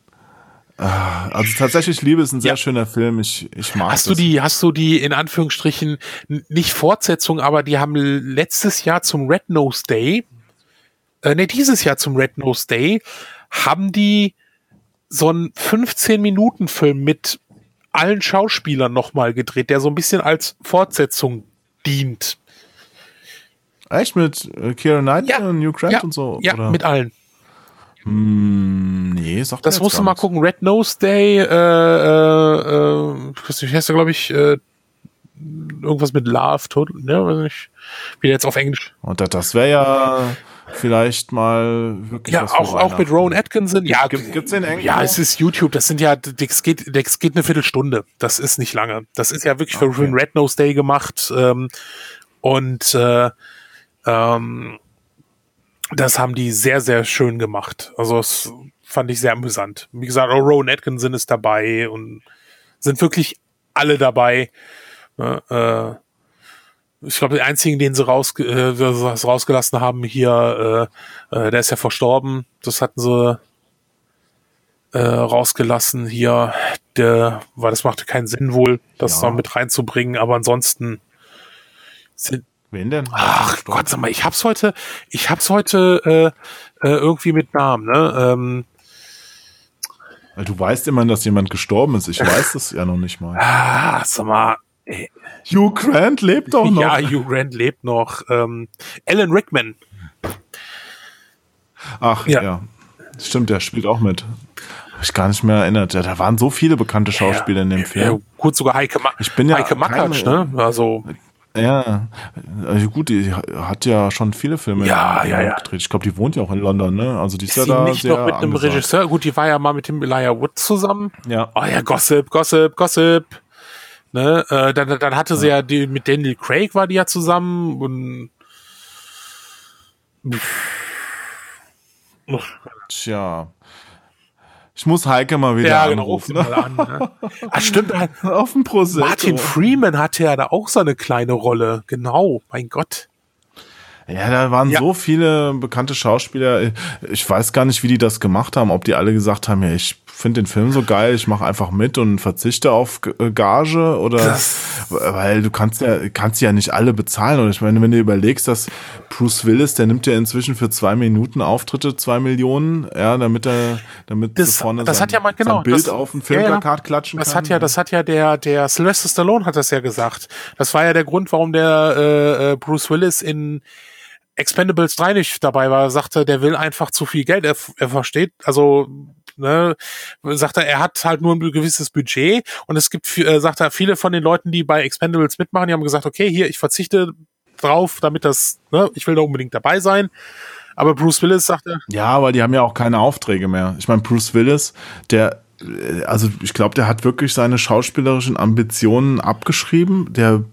Also tatsächlich, Liebe ist ein sehr ja. schöner Film. Ich, ich mag hast das. Du die, hast du die in Anführungsstrichen nicht Fortsetzung, aber die haben letztes Jahr zum Red Nose Day, äh, ne, dieses Jahr zum Red Nose Day, haben die so einen fünfzehn-Minuten-Film mit allen Schauspielern nochmal gedreht, der so ein bisschen als Fortsetzung dient. Echt? Mit äh, Keira Knightley ja. und Hugh Grant ja. und so? Ja, oder? mit allen. Hm, nee, sag Das musst du mal gucken. Red Nose Day, äh, äh, äh, wie heißt der, glaube ich, äh, irgendwas mit Love, Total, ne, weiß nicht, wie jetzt auf Englisch. Und das, das wäre ja vielleicht mal wirklich ja, was auch, auch mit Rowan Atkinson. Ja, Gibt, gibt's den Englisch? Ja, es ist YouTube. Das sind ja, das geht, das geht eine Viertelstunde. Das ist nicht lange. Das ist ja wirklich okay. für den Red Nose Day gemacht. Ähm, und äh, ähm, das haben die sehr, sehr schön gemacht. Also das fand ich sehr amüsant. Wie gesagt, auch Rowan Atkinson ist dabei und sind wirklich alle dabei. Äh, ich glaube, den einzigen, den sie raus, äh, rausgelassen haben hier, äh, äh, der ist ja verstorben. Das hatten sie äh, rausgelassen hier, der, weil das machte keinen Sinn wohl, das ja. noch mit reinzubringen. Aber ansonsten sind Wen denn? Ach Gott, sag mal, ich hab's heute, ich hab's heute äh, äh, irgendwie mit Namen, ne? Ähm, Du weißt immer, dass jemand gestorben ist. Ich weiß das ja noch nicht mal. Ah, sag mal. Ey. Hugh Grant lebt doch noch. Ja, Hugh Grant lebt noch. Ähm, Alan Rickman. Ach, ja. ja. Stimmt, der spielt auch mit. Hab ich gar nicht mehr erinnert. Ja, da waren so viele bekannte Schauspieler ja, in dem Film. Ja, gut, sogar Heike, Ma- ich bin ja Heike Makatsch, ne? Also... Ja, also gut, die hat ja schon viele Filme ja, ja, ja. gedreht. Ich glaube, die wohnt ja auch in London, ne? Also die ist, ist ja da nicht sehr noch mit einem angesagt. Regisseur. Gut, die war ja mal mit dem Elijah Wood zusammen. Ja. Oh ja, Gossip, Gossip, Gossip. Ne? Äh, dann, dann hatte sie ja, ja die, mit Daniel Craig war die ja zusammen und Tja. Ich muss Heike mal wieder ja, genau, anrufen. Mal an, ne? Ach, stimmt. Auf dem Prosecco. Martin Freeman hatte ja da auch so eine kleine Rolle. Genau, mein Gott. Ja, da waren ja. so viele bekannte Schauspieler. Ich weiß gar nicht, wie die das gemacht haben. Ob die alle gesagt haben, ja, ich finde den Film so geil, ich mache einfach mit und verzichte auf Gage oder das weil du kannst ja kannst ja nicht alle bezahlen. Und ich meine, wenn du überlegst, dass Bruce Willis, der nimmt ja inzwischen für zwei Minuten Auftritte zwei Millionen, ja, damit er damit das, vorne das sein, hat ja mal, genau, sein Bild das, auf ein Filmplakat ja, klatschen das kann. Hat ja, das hat ja der der Sylvester Stallone hat das ja gesagt. Das war ja der Grund, warum der äh, Bruce Willis in Expendables drei nicht dabei war. Er sagte, der will einfach zu viel Geld. Er, er versteht, also ne, sagt er, er hat halt nur ein gewisses Budget und es gibt, äh, sagt er, viele von den Leuten, die bei Expendables mitmachen, die haben gesagt, okay, hier, ich verzichte drauf, damit das, ne, ich will da unbedingt dabei sein. Aber Bruce Willis sagte, ja, aber die haben ja auch keine Aufträge mehr. Ich meine, Bruce Willis, der, also ich glaube, der hat wirklich seine schauspielerischen Ambitionen abgeschrieben. Der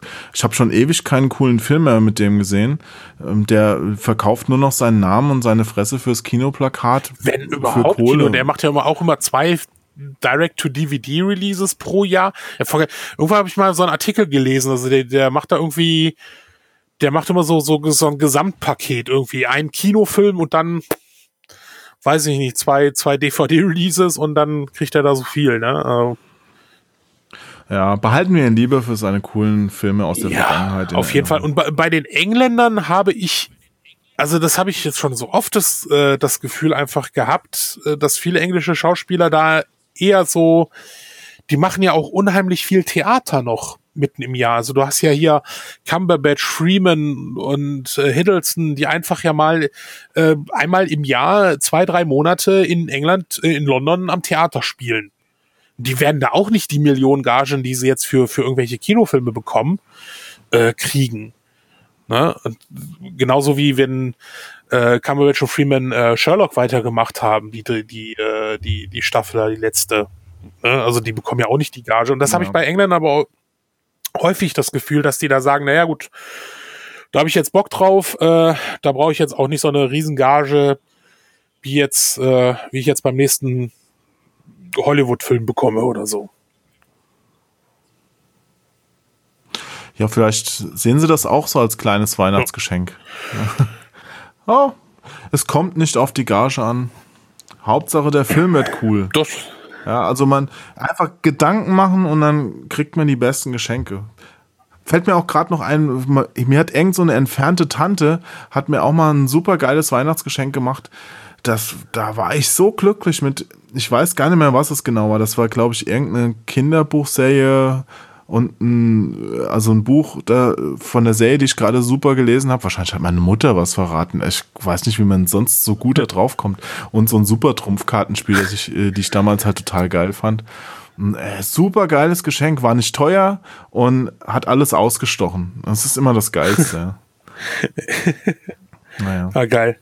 ich habe schon ewig keinen coolen Film mehr mit dem gesehen. Ähm, der verkauft nur noch seinen Namen und seine Fresse fürs Kinoplakat. Wenn überhaupt für Kohle. Kino. Der macht ja immer auch immer zwei Direct-to-D V D-Releases pro Jahr. Irgendwann habe ich mal so einen Artikel gelesen, also der, der macht da irgendwie, der macht immer so, so, so ein Gesamtpaket irgendwie. Ein Kinofilm und dann, weiß ich nicht, zwei, zwei D V D-Releases und dann kriegt er da so viel, ne? Ja, behalten wir ihn lieber für seine coolen Filme aus der Ja, Vergangenheit. auf jeden Fall. Und bei, bei den Engländern habe ich, also das habe ich jetzt schon so oft das, äh, das Gefühl einfach gehabt, äh, dass viele englische Schauspieler da eher so, die machen ja auch unheimlich viel Theater noch mitten im Jahr. Also du hast ja hier Cumberbatch, Freeman und äh, Hiddleston, die einfach ja mal äh, einmal im Jahr zwei, drei Monate in England, äh, in London am Theater spielen. Die werden da auch nicht die Millionen Gagen, die sie jetzt für, für irgendwelche Kinofilme bekommen, äh, kriegen. Ne? Und genauso wie wenn äh, Cumberbatch und Freeman äh, Sherlock weitergemacht haben, die, die, äh, die, die Staffel, die letzte. Ne? Also die bekommen ja auch nicht die Gage. Und das ja. habe ich bei Engländern aber auch häufig das Gefühl, dass die da sagen, naja gut, da habe ich jetzt Bock drauf, äh, da brauche ich jetzt auch nicht so eine Riesengage, wie jetzt, äh, wie ich jetzt beim nächsten Hollywood-Film bekomme oder so. Ja, vielleicht sehen sie das auch so als kleines Weihnachtsgeschenk. Ja. Oh, es kommt nicht auf die Gage an. Hauptsache der Film wird cool. Das. Ja, also man einfach Gedanken machen und dann kriegt man die besten Geschenke. Fällt mir auch gerade noch ein, mir hat irgend so eine entfernte Tante, hat mir auch mal ein super geiles Weihnachtsgeschenk gemacht. Das, da war ich so glücklich mit, ich weiß gar nicht mehr, was es genau war. Das war, glaube ich, irgendeine Kinderbuchserie und ein, also ein Buch da, von der Serie, die ich gerade super gelesen habe. Wahrscheinlich hat meine Mutter was verraten. Ich weiß nicht, wie man sonst so gut da drauf kommt. Und so ein super Trumpfkartenspiel, das ich, die ich damals halt total geil fand. Ein, äh, super geiles Geschenk, war nicht teuer und hat alles ausgestochen. Das ist immer das Geilste. Naja. Ah, geil.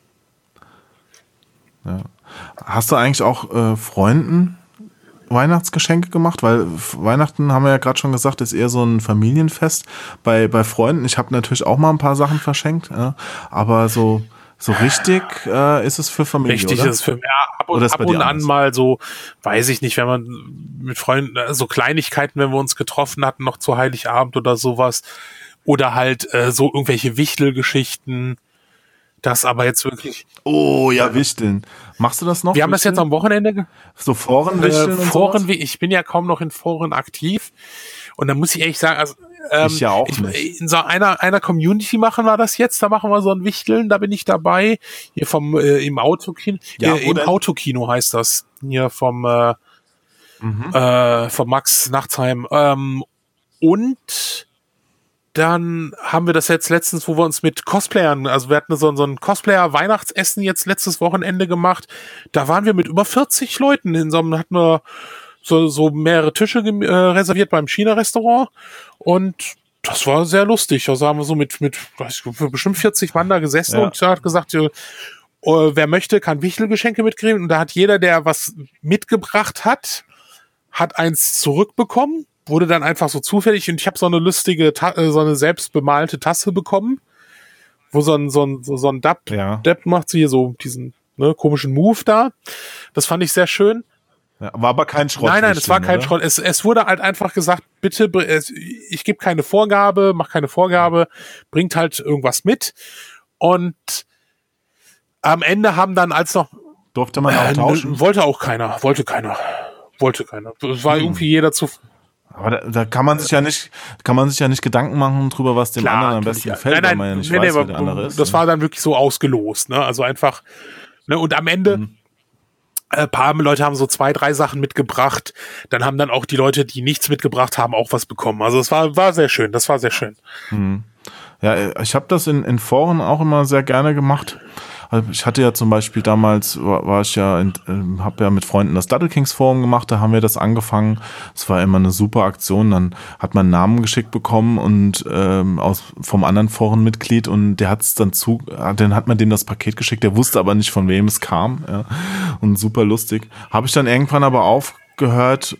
Ja. Hast du eigentlich auch äh, Freunden Weihnachtsgeschenke gemacht? Weil Weihnachten, haben wir ja gerade schon gesagt, ist eher so ein Familienfest. Bei, bei Freunden, ich habe natürlich auch mal ein paar Sachen verschenkt, ja, aber so, so richtig äh, ist es für Familie, Richtig oder? ist es für ja, ab und, ab und an mal so, weiß ich nicht, wenn man mit Freunden, so Kleinigkeiten, wenn wir uns getroffen hatten, noch zu Heiligabend oder sowas, oder halt äh, so irgendwelche Wichtelgeschichten. Das aber jetzt wirklich. Oh ja, Wichteln. Machst du das noch? Wir haben das jetzt am Wochenende. Ge- so Forenwichteln. Äh, Foren, ich bin ja kaum noch in Foren aktiv. Und da muss ich ehrlich sagen, also ähm, ich ja auch ich, nicht. In so einer einer Community machen wir das jetzt. Da machen wir so ein Wichteln. Da bin ich dabei. Hier vom äh, im Autokino. Ja, äh, Im Autokino heißt das. Hier vom äh, mhm. äh, vom Max Nachtsheim. Ähm, und dann haben wir das jetzt letztens, wo wir uns mit Cosplayern, also wir hatten so, so ein Cosplayer-Weihnachtsessen jetzt letztes Wochenende gemacht. Da waren wir mit über vierzig Leuten in so einem, hatten wir so, so mehrere Tische äh, reserviert beim China-Restaurant und das war sehr lustig. Also haben wir so mit, mit weiß ich, bestimmt vierzig Mann da gesessen ja. und hat gesagt, äh, wer möchte, kann Wichtelgeschenke mitkriegen. Und da hat jeder, der was mitgebracht hat, hat eins zurückbekommen. Wurde dann einfach so zufällig und ich habe so eine lustige, Ta- so eine selbst bemalte Tasse bekommen, wo so ein so ein so, so ein Depp, ja. Depp macht sie hier so diesen ne, komischen Move da. Das fand ich sehr schön. Ja, war aber kein Schrott. Nein, nein, es war kein oder? Schrott. Es, es wurde halt einfach gesagt, bitte, es, ich gebe keine Vorgabe, mach keine Vorgabe, bringt halt irgendwas mit. Und am Ende haben dann als noch durfte man auch tauschen. Äh, wollte auch keiner, wollte keiner, wollte keiner. Es war hm. irgendwie jeder zu. Aber da, da kann man sich ja nicht, kann man sich ja nicht Gedanken machen drüber, was dem Klar, anderen am besten gefällt, nein, nein, weil man ja nicht nein, weiß, nein, wer der andere ist. Das ne? war dann wirklich so ausgelost, ne? Also einfach, ne? Und am Ende, mhm. ein paar Leute haben so zwei, drei Sachen mitgebracht. Dann haben dann auch die Leute, die nichts mitgebracht haben, auch was bekommen. Also es war, war sehr schön. Das war sehr schön. Mhm. Ja, ich habe das in, in Foren auch immer sehr gerne gemacht. Also ich hatte ja zum Beispiel damals, war, war ich ja, äh, habe ja mit Freunden das Duddle Kings Forum gemacht, da haben wir das angefangen. Es war immer eine super Aktion. Dann hat man einen Namen geschickt bekommen und ähm, aus vom anderen Forenmitglied und der hat es dann zu, dann hat man dem das Paket geschickt. Der wusste aber nicht, von wem es kam. Ja. Und super lustig. Habe ich dann irgendwann aber aufgehört,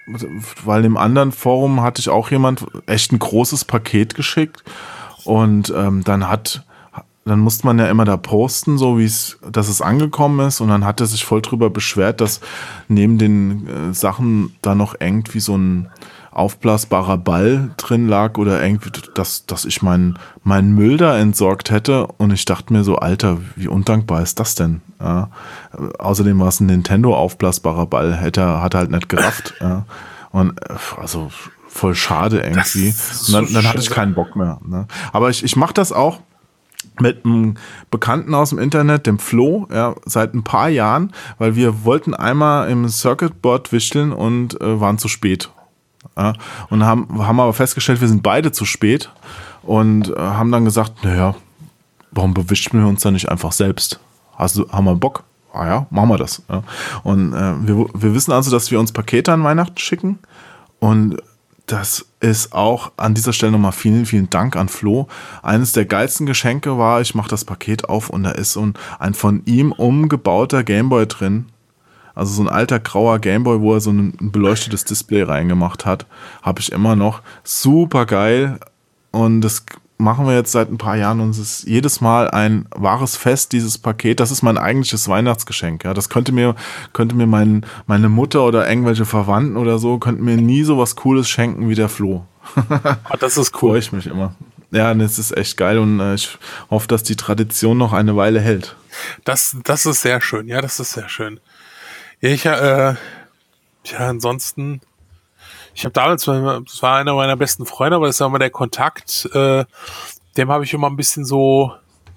weil im anderen Forum hatte ich auch jemand echt ein großes Paket geschickt und ähm, dann hat dann musste man ja immer da posten, so wie es, dass es angekommen ist und dann hat er sich voll drüber beschwert, dass neben den äh, Sachen da noch irgendwie so ein aufblasbarer Ball drin lag oder irgendwie, dass, dass ich meinen meinen Müll da entsorgt hätte und ich dachte mir so, Alter, wie undankbar ist das denn? Ja. Außerdem war es ein Nintendo aufblasbarer Ball, hätte hat er halt nicht gerafft. Ja. Und also voll schade irgendwie. Und dann, dann hatte ich keinen Bock mehr. Ne. Aber ich, ich mache das auch mit einem Bekannten aus dem Internet, dem Flo, ja, seit ein paar Jahren, weil wir wollten einmal im Circuitboard wischeln und äh, waren zu spät. Ja, und haben, haben aber festgestellt, wir sind beide zu spät und äh, haben dann gesagt, naja, warum bewischen wir uns dann nicht einfach selbst? Hast du, haben wir Bock? Ah ja, machen wir das. Ja. Und äh, wir, wir wissen also, dass wir uns Pakete an Weihnachten schicken und das ist auch an dieser Stelle nochmal vielen, vielen Dank an Flo. Eines der geilsten Geschenke war, ich mache das Paket auf und da ist so ein, ein von ihm umgebauter Gameboy drin. Also so ein alter grauer Gameboy, wo er so ein beleuchtetes Display reingemacht hat, habe ich immer noch. Super geil. Und das machen wir jetzt seit ein paar Jahren und es ist jedes Mal ein wahres Fest, dieses Paket. Das ist mein eigentliches Weihnachtsgeschenk. Ja, das könnte mir, könnte mir mein, meine Mutter oder irgendwelche Verwandten oder so, könnten mir nie so was Cooles schenken wie der Flo. Oh, das ist cool. Freue ich mich immer. Ja, das ist echt geil und äh, ich hoffe, dass die Tradition noch eine Weile hält. Das, das ist sehr schön. Ja, das ist sehr schön. Ja, ich, äh, ja, ansonsten, ich habe damals, das war einer meiner besten Freunde, aber das war immer der Kontakt, äh, dem habe ich immer ein bisschen so,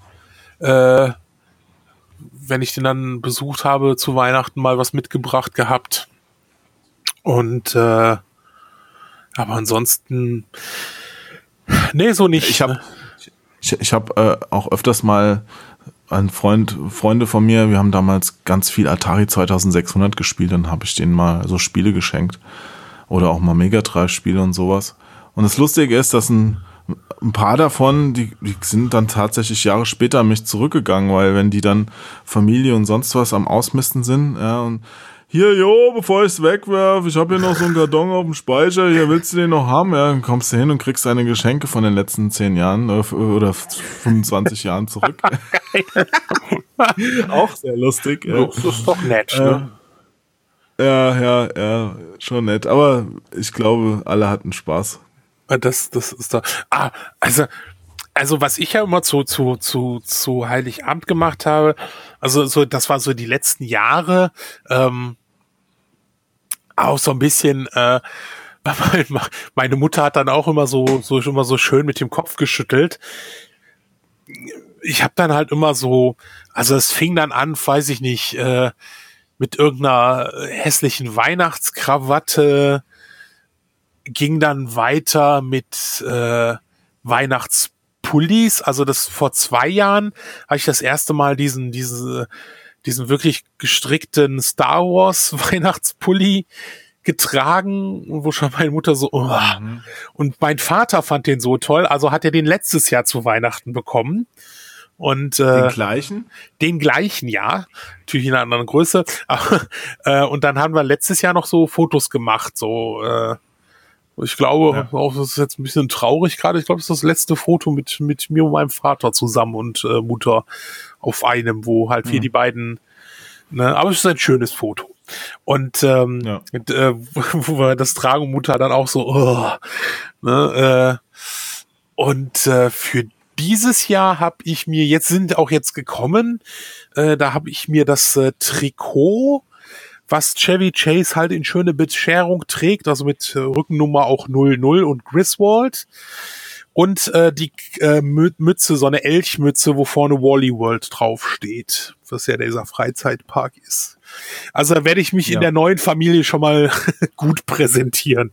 äh, wenn ich den dann besucht habe, zu Weihnachten mal was mitgebracht gehabt. Und, äh, aber ansonsten, nee, so nicht. Ich habe ich, ich hab, äh, auch öfters mal ein Freund, Freunde von mir, wir haben damals ganz viel Atari zweitausendsechshundert gespielt, dann habe ich denen mal so Spiele geschenkt oder auch mal Mega Drive Spiele und sowas. Und das Lustige ist, dass ein, ein paar davon, die, die sind dann tatsächlich Jahre später an mich zurückgegangen, weil wenn die dann Familie und sonst was am Ausmisten sind, ja, und hier, jo, bevor ich es wegwerfe, ich habe hier noch so einen Karton auf dem Speicher, hier, willst du den noch haben? Ja, dann kommst du hin und kriegst deine Geschenke von den letzten zehn Jahren oder fünfundzwanzig Jahren zurück. Auch sehr lustig. Ja. Das ist doch nett, ne? Ja, ja, ja, schon nett. Aber ich glaube, alle hatten Spaß. Das, das ist doch. Ah, also, also was ich ja immer zu, zu, zu, zu Heiligabend gemacht habe, also so, das war so die letzten Jahre, ähm, auch so ein bisschen, äh, meine Mutter hat dann auch immer so, so, immer so schön mit dem Kopf geschüttelt. Ich habe dann halt immer so, also es fing dann an, weiß ich nicht, äh, mit irgendeiner hässlichen Weihnachtskrawatte, ging dann weiter mit äh, Weihnachtspullis. Also das vor zwei Jahren habe ich das erste Mal diesen, diese, diesen wirklich gestrickten Star Wars Weihnachtspulli getragen, wo schon meine Mutter so, oh. Mhm. Und mein Vater fand den so toll, also hat er den letztes Jahr zu Weihnachten bekommen. Und äh, den gleichen? Den gleichen, ja. Natürlich in einer anderen Größe. äh, und dann haben wir letztes Jahr noch so Fotos gemacht, so äh, ich glaube, ja. auch das ist jetzt ein bisschen traurig gerade. Ich glaube, das ist das letzte Foto mit mit mir und meinem Vater zusammen und äh, Mutter auf einem, wo halt wir mhm. die beiden, ne, aber es ist ein schönes Foto. Und ähm, ja. mit, äh, wo wir das tragen, Mutter dann auch so, oh, ne, äh, und äh, für dieses Jahr habe ich mir, jetzt sind auch jetzt gekommen, äh, da habe ich mir das äh, Trikot, was Chevy Chase halt in schöne Bescherung trägt, also mit äh, Rückennummer auch null null und Griswold. Und äh, die äh, Mütze, so eine Elchmütze, wo vorne Wally World draufsteht, was ja dieser Freizeitpark ist. Also da werde ich mich ja. in der neuen Familie schon mal gut präsentieren.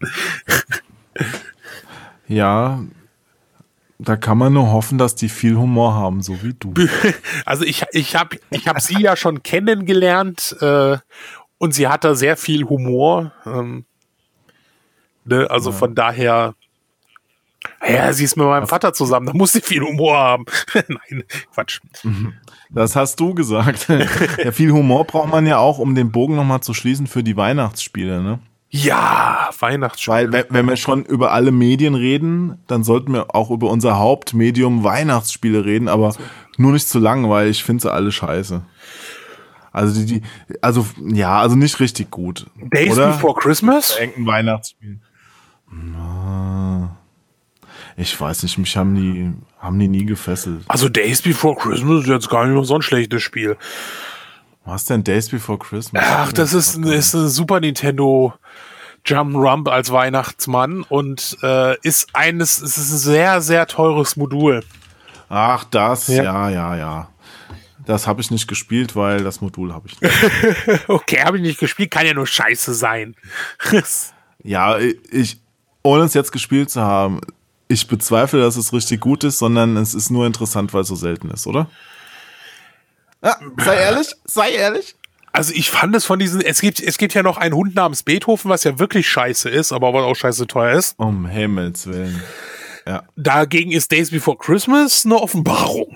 Ja, da kann man nur hoffen, dass die viel Humor haben, so wie du. Also ich, ich habe ich hab sie ja schon kennengelernt äh, und sie hat da sehr viel Humor. Ähm, ne? Also ja. von daher, ja, sie ist mit meinem Vater zusammen, da muss sie viel Humor haben. Nein, Quatsch. Das hast du gesagt. Ja, viel Humor braucht man ja auch, um den Bogen nochmal zu schließen für die Weihnachtsspiele, ne? Ja, Weihnachtsspiele. Weil, wenn, wenn wir schon über alle Medien reden, dann sollten wir auch über unser Hauptmedium Weihnachtsspiele reden, aber nur nicht zu lang, weil ich finde sie alle scheiße. Also die, die, also ja, also nicht richtig gut. Days oder? Before Christmas? Irgendein Weihnachtsspiel. Ich weiß nicht, mich haben die, haben die nie gefesselt. Also Days Before Christmas ist jetzt gar nicht mal so ein schlechtes Spiel. Was denn Days Before Christmas? Ach, das ist, ist ein Super Nintendo Jump'n'Rump als Weihnachtsmann und äh, ist eines, es ist ein sehr, sehr teures Modul. Ach, das, Ja. ja, ja, ja. Das habe ich nicht gespielt, weil das Modul habe ich nicht. Okay, habe ich nicht gespielt, kann ja nur scheiße sein. Ja, ich, ohne es jetzt gespielt zu haben, ich bezweifle, dass es richtig gut ist, sondern es ist nur interessant, weil es so selten ist, oder? Ja, sei ehrlich, sei ehrlich. Also ich fand es von diesen, es gibt, es gibt ja noch einen Hund namens Beethoven, was ja wirklich scheiße ist, aber was auch scheiße teuer ist. Um Himmels Willen. Ja. Dagegen ist Days Before Christmas eine Offenbarung.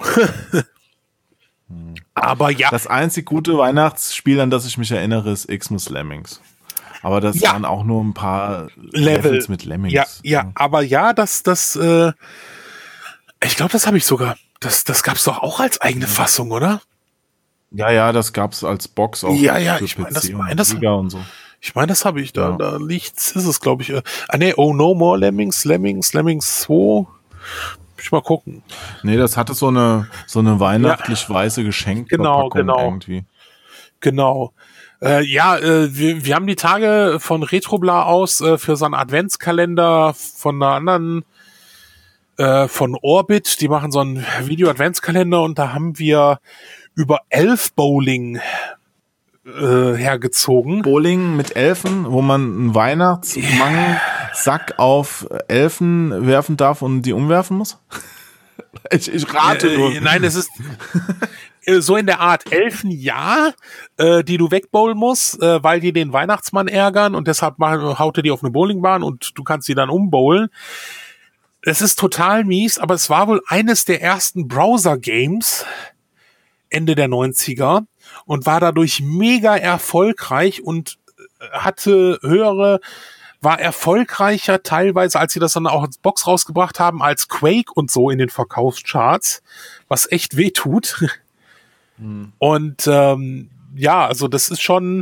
Aber ja. Das einzig gute Weihnachtsspiel, an das ich mich erinnere, ist Xmas Lemmings. Aber das Ja. waren auch nur ein paar Level. Levels mit Lemmings. Ja, ja, aber ja, das, das, äh, ich glaube, das habe ich sogar. Das, das gab's doch auch als eigene Fassung, oder? Ja, ja, das gab's als Box auch. Ja, ja, für ich mein, P C das- und mein, das- Amiga und so. Ich meine, das habe ich da. Ja. Da liegt's, ist es, glaube ich. Äh, ah, nee, Oh No More Lemmings, Lemmings, Lemmings zwei. Muss ich mal gucken. Nee, das hatte so eine, so eine weihnachtlich weiße Geschenkverpackung Genau, genau. irgendwie. Genau. Äh, ja, äh, wir, wir haben die Tage von Retrobla aus äh, für so einen Adventskalender von einer anderen, äh, von Orbit, die machen so einen Video-Adventskalender und da haben wir über Elf Bowling äh, hergezogen. Bowling mit Elfen, wo man einen Weihnachtsmangsack auf Elfen werfen darf und die umwerfen muss? Ich, ich rate nur. Äh, nein, es ist äh, so in der Art Elfen, ja, äh, die du wegbowlen musst, äh, weil die den Weihnachtsmann ärgern und deshalb machen, haut er die auf eine Bowlingbahn und du kannst sie dann umbowlen. Es ist total mies, aber es war wohl eines der ersten Browser-Games Ende der neunziger und war dadurch mega erfolgreich und hatte höhere, war erfolgreicher teilweise, als sie das dann auch als Box rausgebracht haben, als Quake und so in den Verkaufscharts, was echt weh tut. Hm. Und ähm, ja, also das ist schon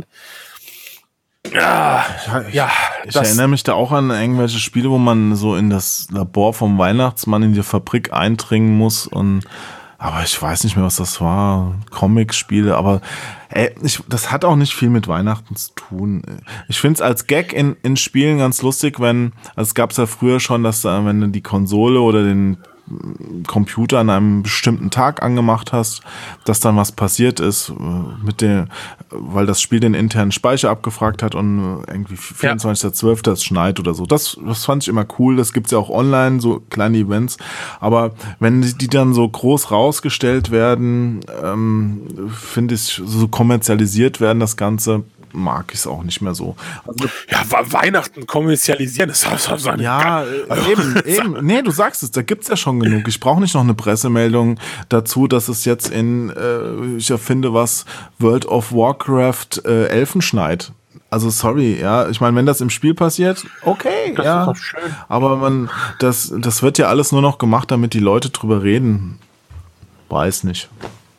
ja, ja Ich das, erinnere mich da auch an irgendwelche Spiele, wo man so in das Labor vom Weihnachtsmann in die Fabrik eindringen muss und aber ich weiß nicht mehr, was das war. Comic-Spiele, aber ey, ich, das hat auch nicht viel mit Weihnachten zu tun. Ich finde es als Gag in, in Spielen ganz lustig, wenn, also es gab es ja früher schon, dass da, wenn du die Konsole oder den Computer an einem bestimmten Tag angemacht hast, dass dann was passiert ist mit der, weil das Spiel den internen Speicher abgefragt hat und irgendwie vierundzwanzigster zwölfter es schneit oder so. Das, das fand ich immer cool. Das gibt's ja auch online, so kleine Events. Aber wenn die, die dann so groß rausgestellt werden, ähm, finde ich, so kommerzialisiert werden, das Ganze, mag ich es auch nicht mehr so. Also, ja, Weihnachten kommerzialisieren, das ist so eine ja, äh, eben, eben. Nee, du sagst es, da gibt's ja schon genug. Ich brauche nicht noch eine Pressemeldung dazu, dass es jetzt in, äh, ich erfinde was, World of Warcraft äh, Elfen schneit. Also sorry, ja, ich meine, wenn das im Spiel passiert, okay, Das ja. ist doch schön. Aber man, das, das wird ja alles nur noch gemacht, damit die Leute drüber reden. Weiß nicht.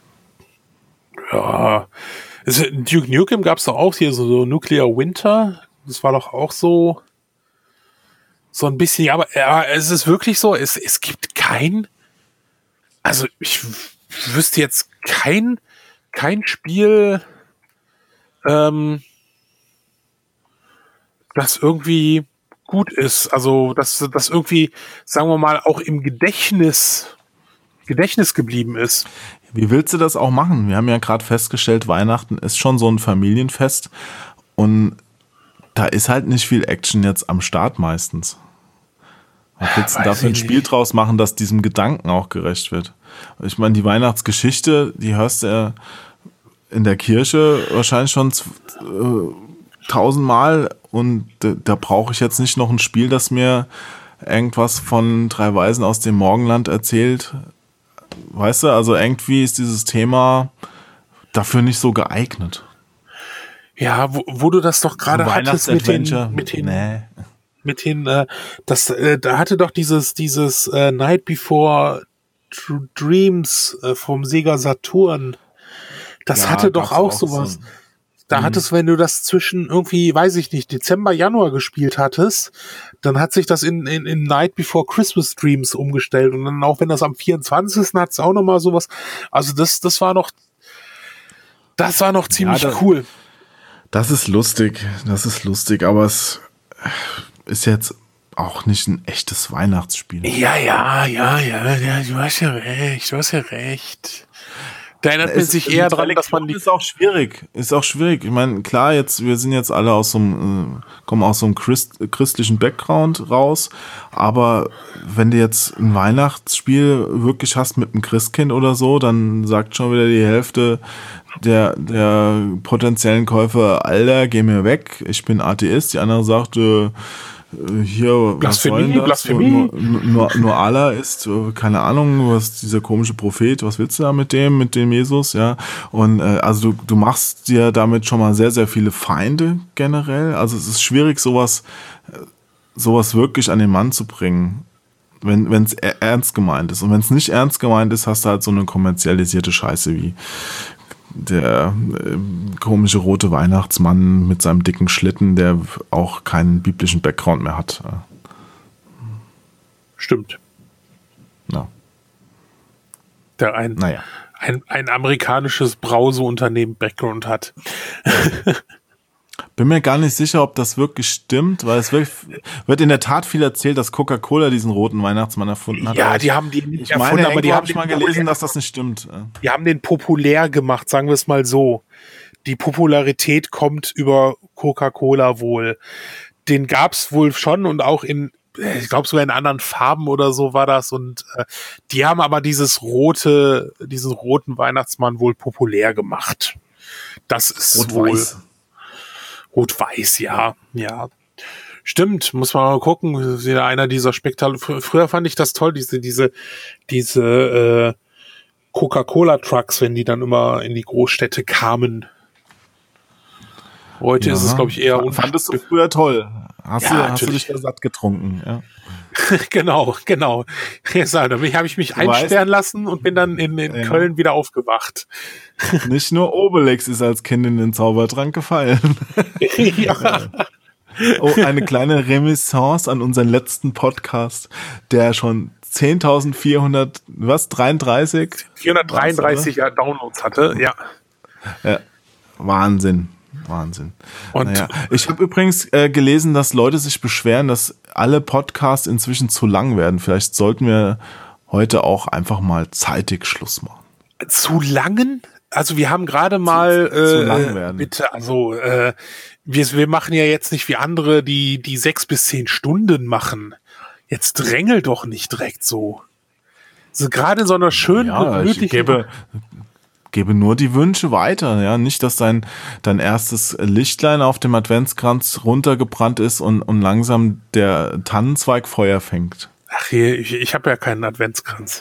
Ja, es, Duke Nukem gab es doch auch hier so, so Nuclear Winter. Das war doch auch so so ein bisschen, ja, aber ja, es ist wirklich so, es, es gibt kein, also ich w- wüsste jetzt kein kein Spiel, ähm, das irgendwie gut ist. Also das, das irgendwie, sagen wir mal, auch im Gedächtnis Gedächtnis geblieben ist. Wie willst du das auch machen? Wir haben ja gerade festgestellt, Weihnachten ist schon so ein Familienfest und da ist halt nicht viel Action jetzt am Start meistens. Was willst du Weiß da für ein ich Spiel nicht. draus machen, dass diesem Gedanken auch gerecht wird? Ich meine, die Weihnachtsgeschichte, die hörst du ja in der Kirche wahrscheinlich schon z- äh, tausendmal und da, da brauche ich jetzt nicht noch ein Spiel, das mir irgendwas von drei Weisen aus dem Morgenland erzählt. Weißt du, also irgendwie ist dieses Thema dafür nicht so geeignet. Ja, wo, wo du das doch gerade So hattest mit den, Weihnachtsadventure. mit den, Nee. mit den, äh, das, äh, da hatte doch dieses, dieses äh, Night Before Dr- Dreams äh, vom Sega Saturn. Das Ja, hatte doch gab's auch auch sowas. so. Da Mhm. hattest, wenn du das zwischen irgendwie, weiß ich nicht, Dezember, Januar gespielt hattest, dann hat sich das in, in, in Night Before Christmas Dreams umgestellt. Und dann auch wenn das am vierundzwanzigsten hat es auch nochmal sowas. Also das, das war noch, das war noch ziemlich da- cool. Das ist lustig, das ist lustig, aber es ist jetzt auch nicht ein echtes Weihnachtsspiel. Ja, ja, ja, ja, ja, du hast ja recht, du hast ja recht. Da erinnert man Es- sich mit eher dran, dass man Religion die, ist auch schwierig, ist auch schwierig. Ich meine, klar, jetzt wir sind jetzt alle aus so einem, äh, kommen aus so einem Christ, christlichen Background raus, aber wenn du jetzt ein Weihnachtsspiel wirklich hast mit einem Christkind oder so, dann sagt schon wieder die Hälfte der der potenziellen Käufer, Alter, geh mir weg, ich bin Atheist. Die andere sagt, äh, hier, was Blasphemie, soll denn das? Blasphemie. Nur, nur, nur Allah ist, äh, keine Ahnung, was dieser komische Prophet, was willst du da mit dem, mit dem Jesus, ja? Und äh, also du, du machst dir damit schon mal sehr, sehr viele Feinde generell. Also es ist schwierig, sowas, äh, sowas wirklich an den Mann zu bringen, wenn wenn es ernst gemeint ist. Und wenn es nicht ernst gemeint ist, hast du halt so eine kommerzialisierte Scheiße wie der äh, komische rote Weihnachtsmann mit seinem dicken Schlitten, der auch keinen biblischen Background mehr hat. stimmt, Ja. der ein, Naja. ein, ein amerikanisches Brauseunternehmen Background hat. Bin mir gar nicht sicher, ob das wirklich stimmt, weil es wird, wird in der Tat viel erzählt, dass Coca-Cola diesen roten Weihnachtsmann erfunden hat. Ja, Aber die haben die nicht ich erfunden, meine, aber die irgendwo haben habe ich den mal gelesen, populär- dass das nicht stimmt. Die haben den populär gemacht, sagen wir es mal so. Die Popularität kommt über Coca-Cola wohl. Den gab's wohl schon und auch in, ich glaube sogar in anderen Farben oder so war das. Und äh, die haben aber dieses rote, diesen roten Weihnachtsmann wohl populär gemacht. Das ist wohl Rot-Weiß. Rot-Weiß, ja, ja. Stimmt, muss man mal gucken. Das ist wieder einer dieser Spektakel. Fr- Früher fand ich das toll, diese, diese, diese äh, Coca-Cola-Trucks, wenn die dann immer in die Großstädte kamen. Heute ist es, glaube ich, eher Fa- Fandest du früher toll? Hast, Ja, du, hast du natürlich. dich da satt getrunken? Ja. Genau, genau. Jetzt habe ich mich Du weißt- einsperren lassen und bin dann in, in Ja. Köln wieder aufgewacht. Nicht nur Obelix ist als Kind in den Zaubertrank gefallen. Ja. Oh, eine kleine Remisance an unseren letzten Podcast, der schon zehntausendvierhundert, was, dreiunddreißig? vierhundertdreiunddreißig Downloads hatte, ja. Ja, Wahnsinn, Wahnsinn. Und- naja. Ich habe übrigens äh, gelesen, dass Leute sich beschweren, dass alle Podcasts inzwischen zu lang werden. Vielleicht sollten wir heute auch einfach mal zeitig Schluss machen. Zu langen? Also wir haben gerade mal Zu- zu äh, lang werden. bitte, also äh, wir, wir machen ja jetzt nicht wie andere, die die sechs bis zehn Stunden machen. Jetzt drängel doch nicht direkt so. So gerade in so einer schönen, Ja, ich gemütlichen gebe, gebe nur die Wünsche weiter, ja. Nicht, dass dein, dein erstes Lichtlein auf dem Adventskranz runtergebrannt ist und, und langsam der Tannenzweig Feuer fängt. Ach hier, ich, ich habe ja keinen Adventskranz.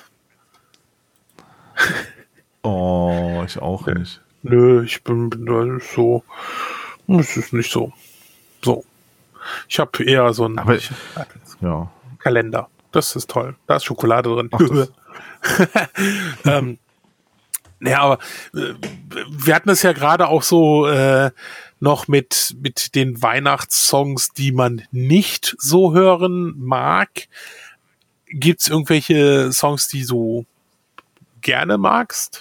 Oh, ich auch nicht. Nö, ich bin, bin da nicht so. Es ist nicht so. So. Ich habe eher so einen Aber ja. Kalender. Das ist toll. Da ist Schokolade drin. Ach, das- ähm, ja, aber äh, wir hatten es ja gerade auch so äh, noch mit, mit den Weihnachtssongs, die man nicht so hören mag. Gibt es irgendwelche Songs, die du gerne magst?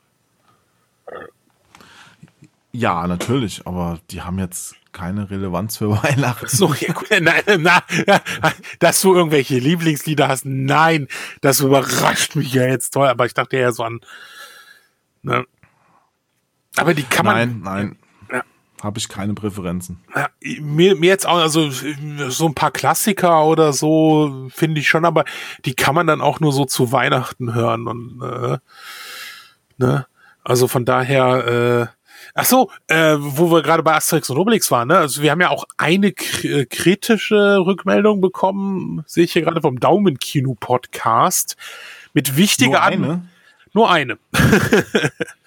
Ja, natürlich, aber die haben jetzt keine Relevanz für Weihnachten. So, ja, gut, nein, nein, dass du irgendwelche Lieblingslieder hast, nein, das überrascht mich ja jetzt toll, aber ich dachte ja so an, ne? Aber die kann man, Nein, nein. Ja. Habe ich keine Präferenzen. ja, mir, mir jetzt auch, also so ein paar Klassiker oder so finde ich schon, aber die kann man dann auch nur so zu Weihnachten hören und, äh, ne? Also von daher, äh, ach so, äh, wo wir gerade bei Asterix und Obelix waren, ne? Also wir haben ja auch eine k- kritische Rückmeldung bekommen, sehe ich hier gerade vom Daumenkino-Podcast, mit wichtiger Nur An- eine? Nur eine.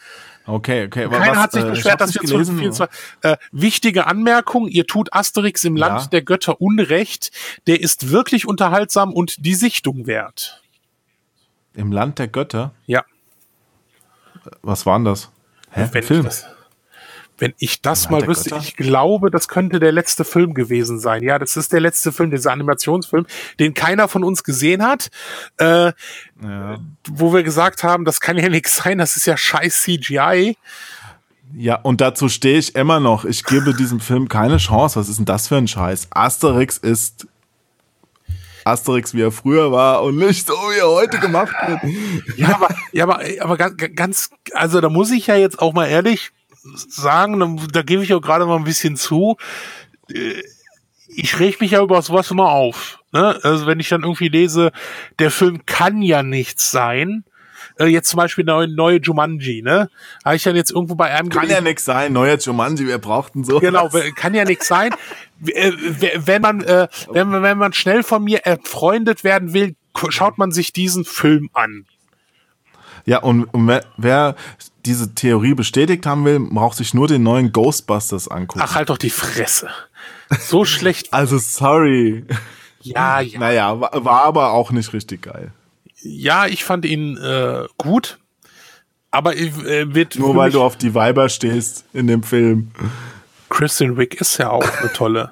Okay, okay. Aber Keiner was, hat sich äh, ich beschwert, hab's dass wir nicht zu gelesen. vierundzwanzig. Äh, wichtige Anmerkung, ihr tut Asterix im Land Ja. der Götter Unrecht. Der ist wirklich unterhaltsam und die Sichtung wert. Im Land der Götter? Ja. Was war denn das? Hä? Wenn Film? ich das, wenn ich das Land mal der wüsste, Götter? ich glaube, das könnte der letzte Film gewesen sein. Ja, das ist der letzte Film, dieser Animationsfilm, den keiner von uns gesehen hat, äh, Ja. wo wir gesagt haben, das kann ja nichts sein, das ist ja scheiß C G I. Ja, und dazu stehe ich immer noch. Ich gebe diesem Film keine Chance. Was ist denn das für ein Scheiß? Asterix ist Asterix, wie er früher war und nicht so, wie er heute gemacht wird. Ja, aber, ja, aber, aber ganz, ganz, also da muss ich ja jetzt auch mal ehrlich sagen, da, da gebe ich auch gerade mal ein bisschen zu, äh, ich reg mich ja über sowas immer auf. Ne? Also wenn ich dann irgendwie lese, der Film kann ja nichts sein, äh, jetzt zum Beispiel neue, neue Jumanji, ne? Habe ich dann jetzt irgendwo bei einem Kann ja nichts sein. Neuer Jumanji, wir brauchten so. Genau, kann ja nichts sein. Äh, Wenn man, äh, wenn man, wenn man schnell von mir erfreundet werden will, schaut man sich diesen Film an. Ja, und, und wer, wer diese Theorie bestätigt haben will, braucht sich nur den neuen Ghostbusters angucken. Ach, halt doch die Fresse. So schlecht. Also, sorry. Ja, ja. Naja, war, war aber auch nicht richtig geil. Ja, ich fand ihn äh, gut. Aber äh, wird. Nur für weil mich- du auf die Weiber stehst in dem Film. Kristen Wiig ist ja auch eine tolle.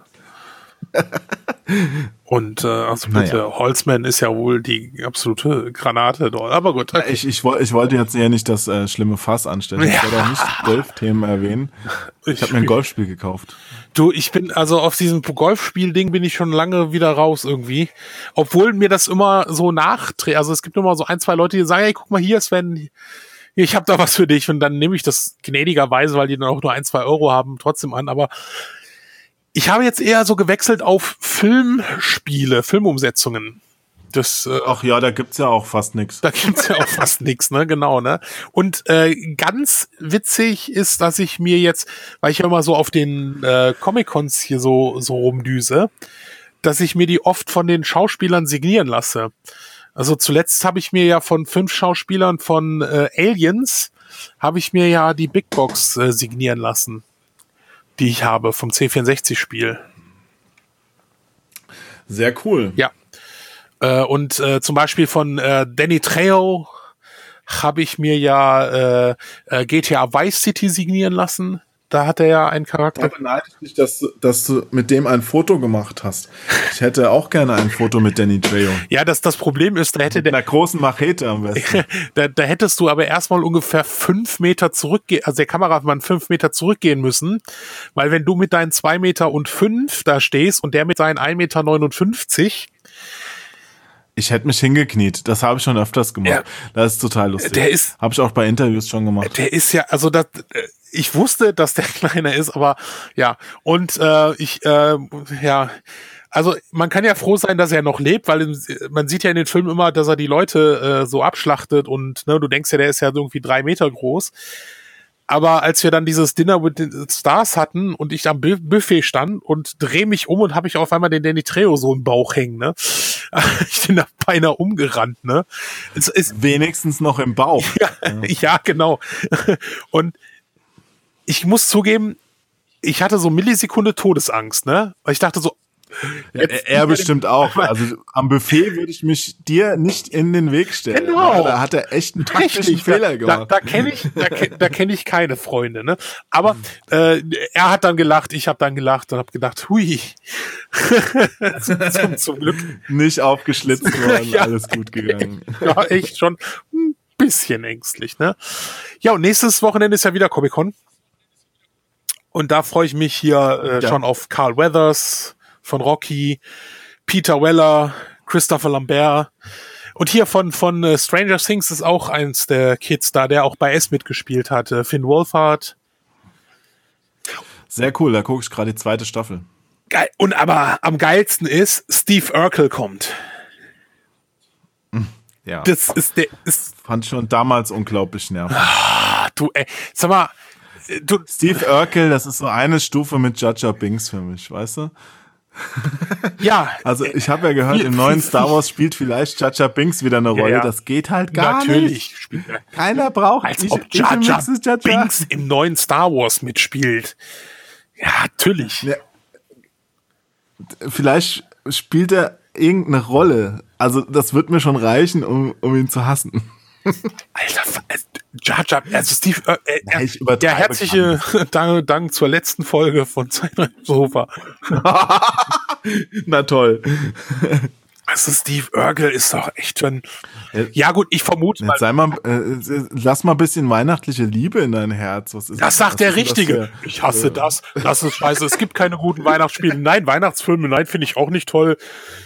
Und äh, also bitte, Naja. Holzman ist ja wohl die absolute Granate dort. Aber gut, okay. Ich, ich, woll- ich wollte jetzt ja nicht das äh, schlimme Fass anstellen. Ich Ja. wollte auch nicht Golfthemen erwähnen. Ich habe mir ein Golfspiel gekauft. Du, ich bin, also auf diesem Golfspiel-Ding bin ich schon lange wieder raus irgendwie. Obwohl mir das immer so nachträgt. Also es gibt immer so ein, zwei Leute, die sagen, hey, guck mal hier, Sven, ich habe da was für dich. Und dann nehme ich das gnädigerweise, weil die dann auch nur ein, zwei Euro haben, trotzdem an. Aber ich habe jetzt eher so gewechselt auf Filmspiele, Filmumsetzungen. Das, äh, Ach ja, da gibt's ja auch fast nichts. da gibt's ja auch fast nichts, ne? Genau, ne? Und äh, ganz witzig ist, dass ich mir jetzt, weil ich ja immer so auf den äh, Comic-Cons hier so so rumdüse, dass ich mir die oft von den Schauspielern signieren lasse. Also zuletzt habe ich mir ja von fünf Schauspielern von äh, Aliens habe ich mir ja die Big Box äh, signieren lassen, die ich habe vom C vierundsechzig-Spiel. Sehr cool. Ja. Äh, und äh, zum Beispiel von äh, Danny Trejo habe ich mir ja äh, äh, G T A Vice City signieren lassen. Da hat er ja einen Charakter. Da beneide ich dich, dass, du- dass du mit dem ein Foto gemacht hast. Ich hätte auch gerne ein Foto mit Danny Trejo. Ja, das, das Problem ist, da hätte Mit der, einer großen Machete am besten. da, da hättest du aber erstmal ungefähr fünf Meter zurückgehen, also der Kameramann fünf Meter zurückgehen müssen, weil wenn du mit deinen zwei Meter und fünf da stehst und der mit seinen ein Meter neunundfünfzig, Ich hätte mich hingekniet. Das habe ich schon öfters gemacht. Ja. Das ist total lustig. Der ist- Habe ich auch bei Interviews schon gemacht. der ist ja, also das, äh, ich wusste, dass der kleiner ist, aber ja, und äh, ich, äh, ja, also man kann ja froh sein, dass er noch lebt, weil im, man sieht ja in den Filmen immer, dass er die Leute äh, so abschlachtet und ne, du denkst ja, der ist ja irgendwie drei Meter groß. Aber als wir dann dieses Dinner with the Stars hatten und ich am Bu- Buffet stand und drehe mich um und habe ich auf einmal den Danny Trejo so im Bauch hängen, ne? Ich bin da beinahe umgerannt, ne? Es ist Wenigstens noch im Bauch. ja, ja, genau. Und ich muss zugeben, ich hatte so Millisekunde Todesangst, ne? Weil ich dachte so, Ja, er er bestimmt auch. Also am Buffet würde ich mich dir nicht in den Weg stellen. Genau. Ja, da hat er echt einen taktischen Fehler da, gemacht. Da, da kenne ich, da, ke- da kenne ich keine Freunde, ne? Aber äh, er hat dann gelacht, ich habe dann gelacht und habe gedacht, hui. zum, zum, zum Glück, Nicht aufgeschlitzt worden, Ja. alles gut gegangen. ja, echt schon ein bisschen ängstlich, ne? Ja, und nächstes Wochenende ist ja wieder Comic-Con. Und da freue ich mich hier äh, Ja. schon auf Carl Weathers von Rocky, Peter Weller, Christopher Lambert. Und hier von, von äh, Stranger Things ist auch eins der Kids da, der auch bei S mitgespielt hat. Äh, Finn Wolfhard. Sehr cool, da gucke ich gerade die zweite Staffel. Geil. Und aber am geilsten ist, Steve Urkel kommt. Ja, Das ist der, ist, fand ich schon damals unglaublich nervig. ah, du, ey, sag mal, äh, du, Steve Urkel, das ist so eine Stufe mit Jar Jar Binks für mich, weißt du? Ja. Also ich habe ja gehört, im neuen Star Wars spielt vielleicht Jar Jar Binks wieder eine Rolle. Ja, ja. Das geht halt gar Natürlich nicht. spielt er. Keiner braucht Als ich, ob ich Jar im Jar Mix ist Jar Jar. Binks im neuen Star Wars mitspielt. Ja, natürlich. Ja. Vielleicht spielt er irgendeine Rolle. Also das wird mir schon reichen, um, um ihn zu hassen. Alter, Jar Jar, also Steve, äh, äh, Ja, ich der übertreibe herzliche Dank, Dank zur letzten Folge von Zeit Sofa. Na toll. Also Steve Urkel ist doch echt schon. Ja gut, ich vermute mal. Jetzt sei mal, äh, lass mal ein bisschen weihnachtliche Liebe in dein Herz. Was ist Das sagt was der ist denn Richtige. das für- Ich hasse das. Das ist scheiße. Es gibt keine guten Weihnachtsspiele. Nein, Weihnachtsfilme, nein, finde ich auch nicht toll.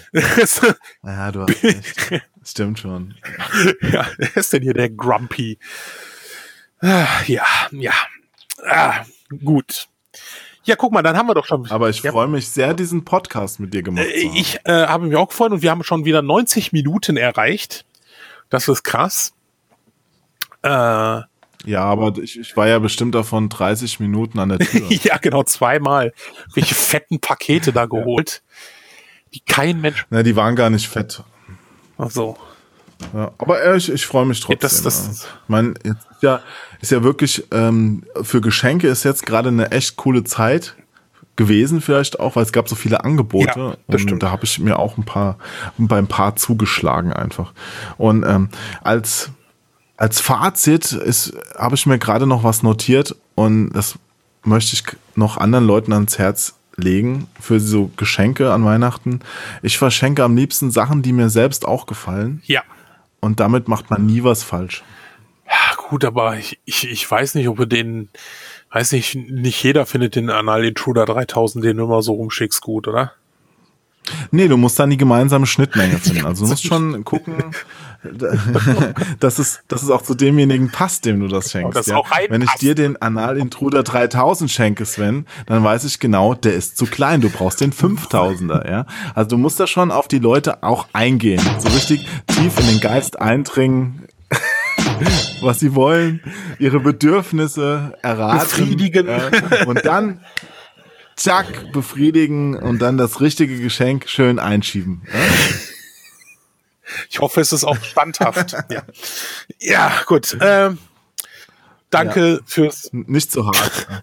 Ja, du hast recht. Stimmt schon. Ja, wer ist denn hier der Grumpy? Ah, Ja, ja. Ah, gut. Ja, guck mal, dann haben wir doch schon. Aber ich ja, freue mich sehr, diesen Podcast mit dir gemacht äh, zu haben. Ich äh, habe mich auch gefreut und wir haben schon wieder neunzig Minuten erreicht. Das ist krass. Äh, Ja, aber ich, ich war ja bestimmt davon dreißig Minuten an der Tür. ja, genau, zweimal. Welche fetten Pakete da geholt, die kein Mensch. Na, die waren gar nicht fett. Ach so. Ja, aber äh, ich, ich freue mich trotzdem. Das- das- ja. Ich meine, jetzt ist ja, ist ja wirklich, ähm, für Geschenke ist jetzt gerade eine echt coole Zeit gewesen, vielleicht auch, weil es gab so viele Angebote. Ja, das und stimmt. da habe ich mir auch ein paar, bei ein paar zugeschlagen einfach. Und ähm, als, als Fazit ist, habe ich mir gerade noch was notiert und das möchte ich noch anderen Leuten ans Herz legen für so Geschenke an Weihnachten. Ich verschenke am liebsten Sachen, die mir selbst auch gefallen. Ja. Und damit macht man nie was falsch. Ja, gut, aber ich, ich, ich weiß nicht, ob wir den, weiß nicht, nicht jeder findet den Anal Intruder dreitausend, den du immer so rumschickst, gut, oder? Nee, du musst dann die gemeinsame Schnittmenge finden. Also du musst schon gucken, dass es, dass es auch zu demjenigen passt, dem du das schenkst. Dass es ja. auch reinpasst. Wenn ich dir den Anal Intruder dreitausend schenke, Sven, dann weiß ich genau, der ist zu klein. Du brauchst den fünftausender. Ja? Also du musst da schon auf die Leute auch eingehen. So richtig tief in den Geist eindringen, was sie wollen, ihre Bedürfnisse erraten. Befriedigen. Ja? Und dann zack, befriedigen und dann das richtige Geschenk schön einschieben. Ja? Ich hoffe, es ist auch standhaft. ja. ja, gut. Ähm, danke Ja. fürs. Nicht zu hart.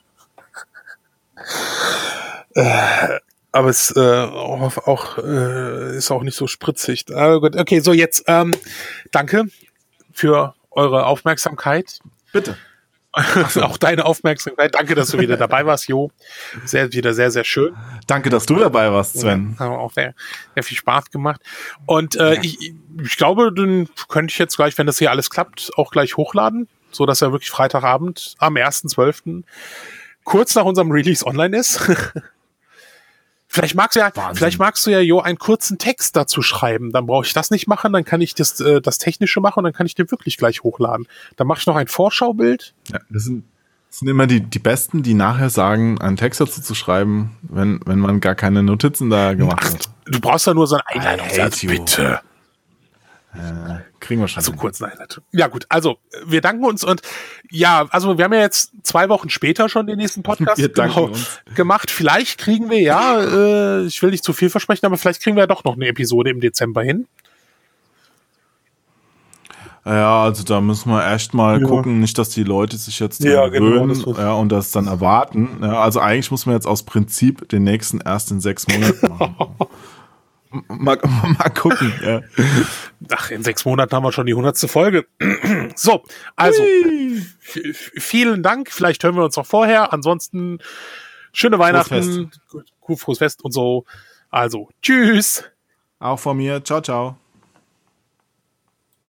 Aber es äh, auch, auch äh, ist auch nicht so spritzig. Ah, gut. Okay, so jetzt ähm, danke für eure Aufmerksamkeit. Bitte. Auch deine Aufmerksamkeit. Danke, dass du wieder dabei warst, Jo. Sehr, wieder sehr, sehr schön. Danke, dass du dabei warst, Sven. Haben auch sehr, sehr viel Spaß gemacht. Und äh, ich, ich glaube, dann könnte ich jetzt gleich, wenn das hier alles klappt, auch gleich hochladen, so dass er wirklich Freitagabend am ersten zwölften kurz nach unserem Release online ist. Vielleicht magst du ja, Wahnsinn. vielleicht magst du ja, Jo, einen kurzen Text dazu schreiben. Dann brauche ich das nicht machen, dann kann ich das, äh, das Technische machen und dann kann ich den wirklich gleich hochladen. Dann mache ich noch ein Vorschaubild. Ja, das sind, das sind immer die, die Besten, die nachher sagen, einen Text dazu zu schreiben, wenn, wenn man gar keine Notizen da gemacht Ach, hat. du brauchst ja nur so einen I hate Einleitungssatz, you. bitte. Äh, kriegen wir schon. Also hin. kurz eine Einleitung. Ja gut, also wir danken uns und ja, also wir haben ja jetzt zwei Wochen später schon den nächsten Podcast Wir danken uns. gemacht. Vielleicht kriegen wir ja, äh, ich will nicht zu viel versprechen, aber vielleicht kriegen wir ja doch noch eine Episode im Dezember hin. Ja, also da müssen wir echt mal Ja. gucken, nicht, dass die Leute sich jetzt dran Ja, genau, gewöhnen, das wird- ja, und das dann erwarten. Ja, also eigentlich muss man jetzt aus Prinzip den nächsten erst in sechs Monaten machen. mal, mal gucken. Ja. Ach, in sechs Monaten haben wir schon die hundertste Folge. So, also f- f- vielen Dank. Vielleicht hören wir uns noch vorher. Ansonsten schöne Weihnachten, gut, frohes Fest und so. Also, tschüss. Auch von mir. Ciao, ciao.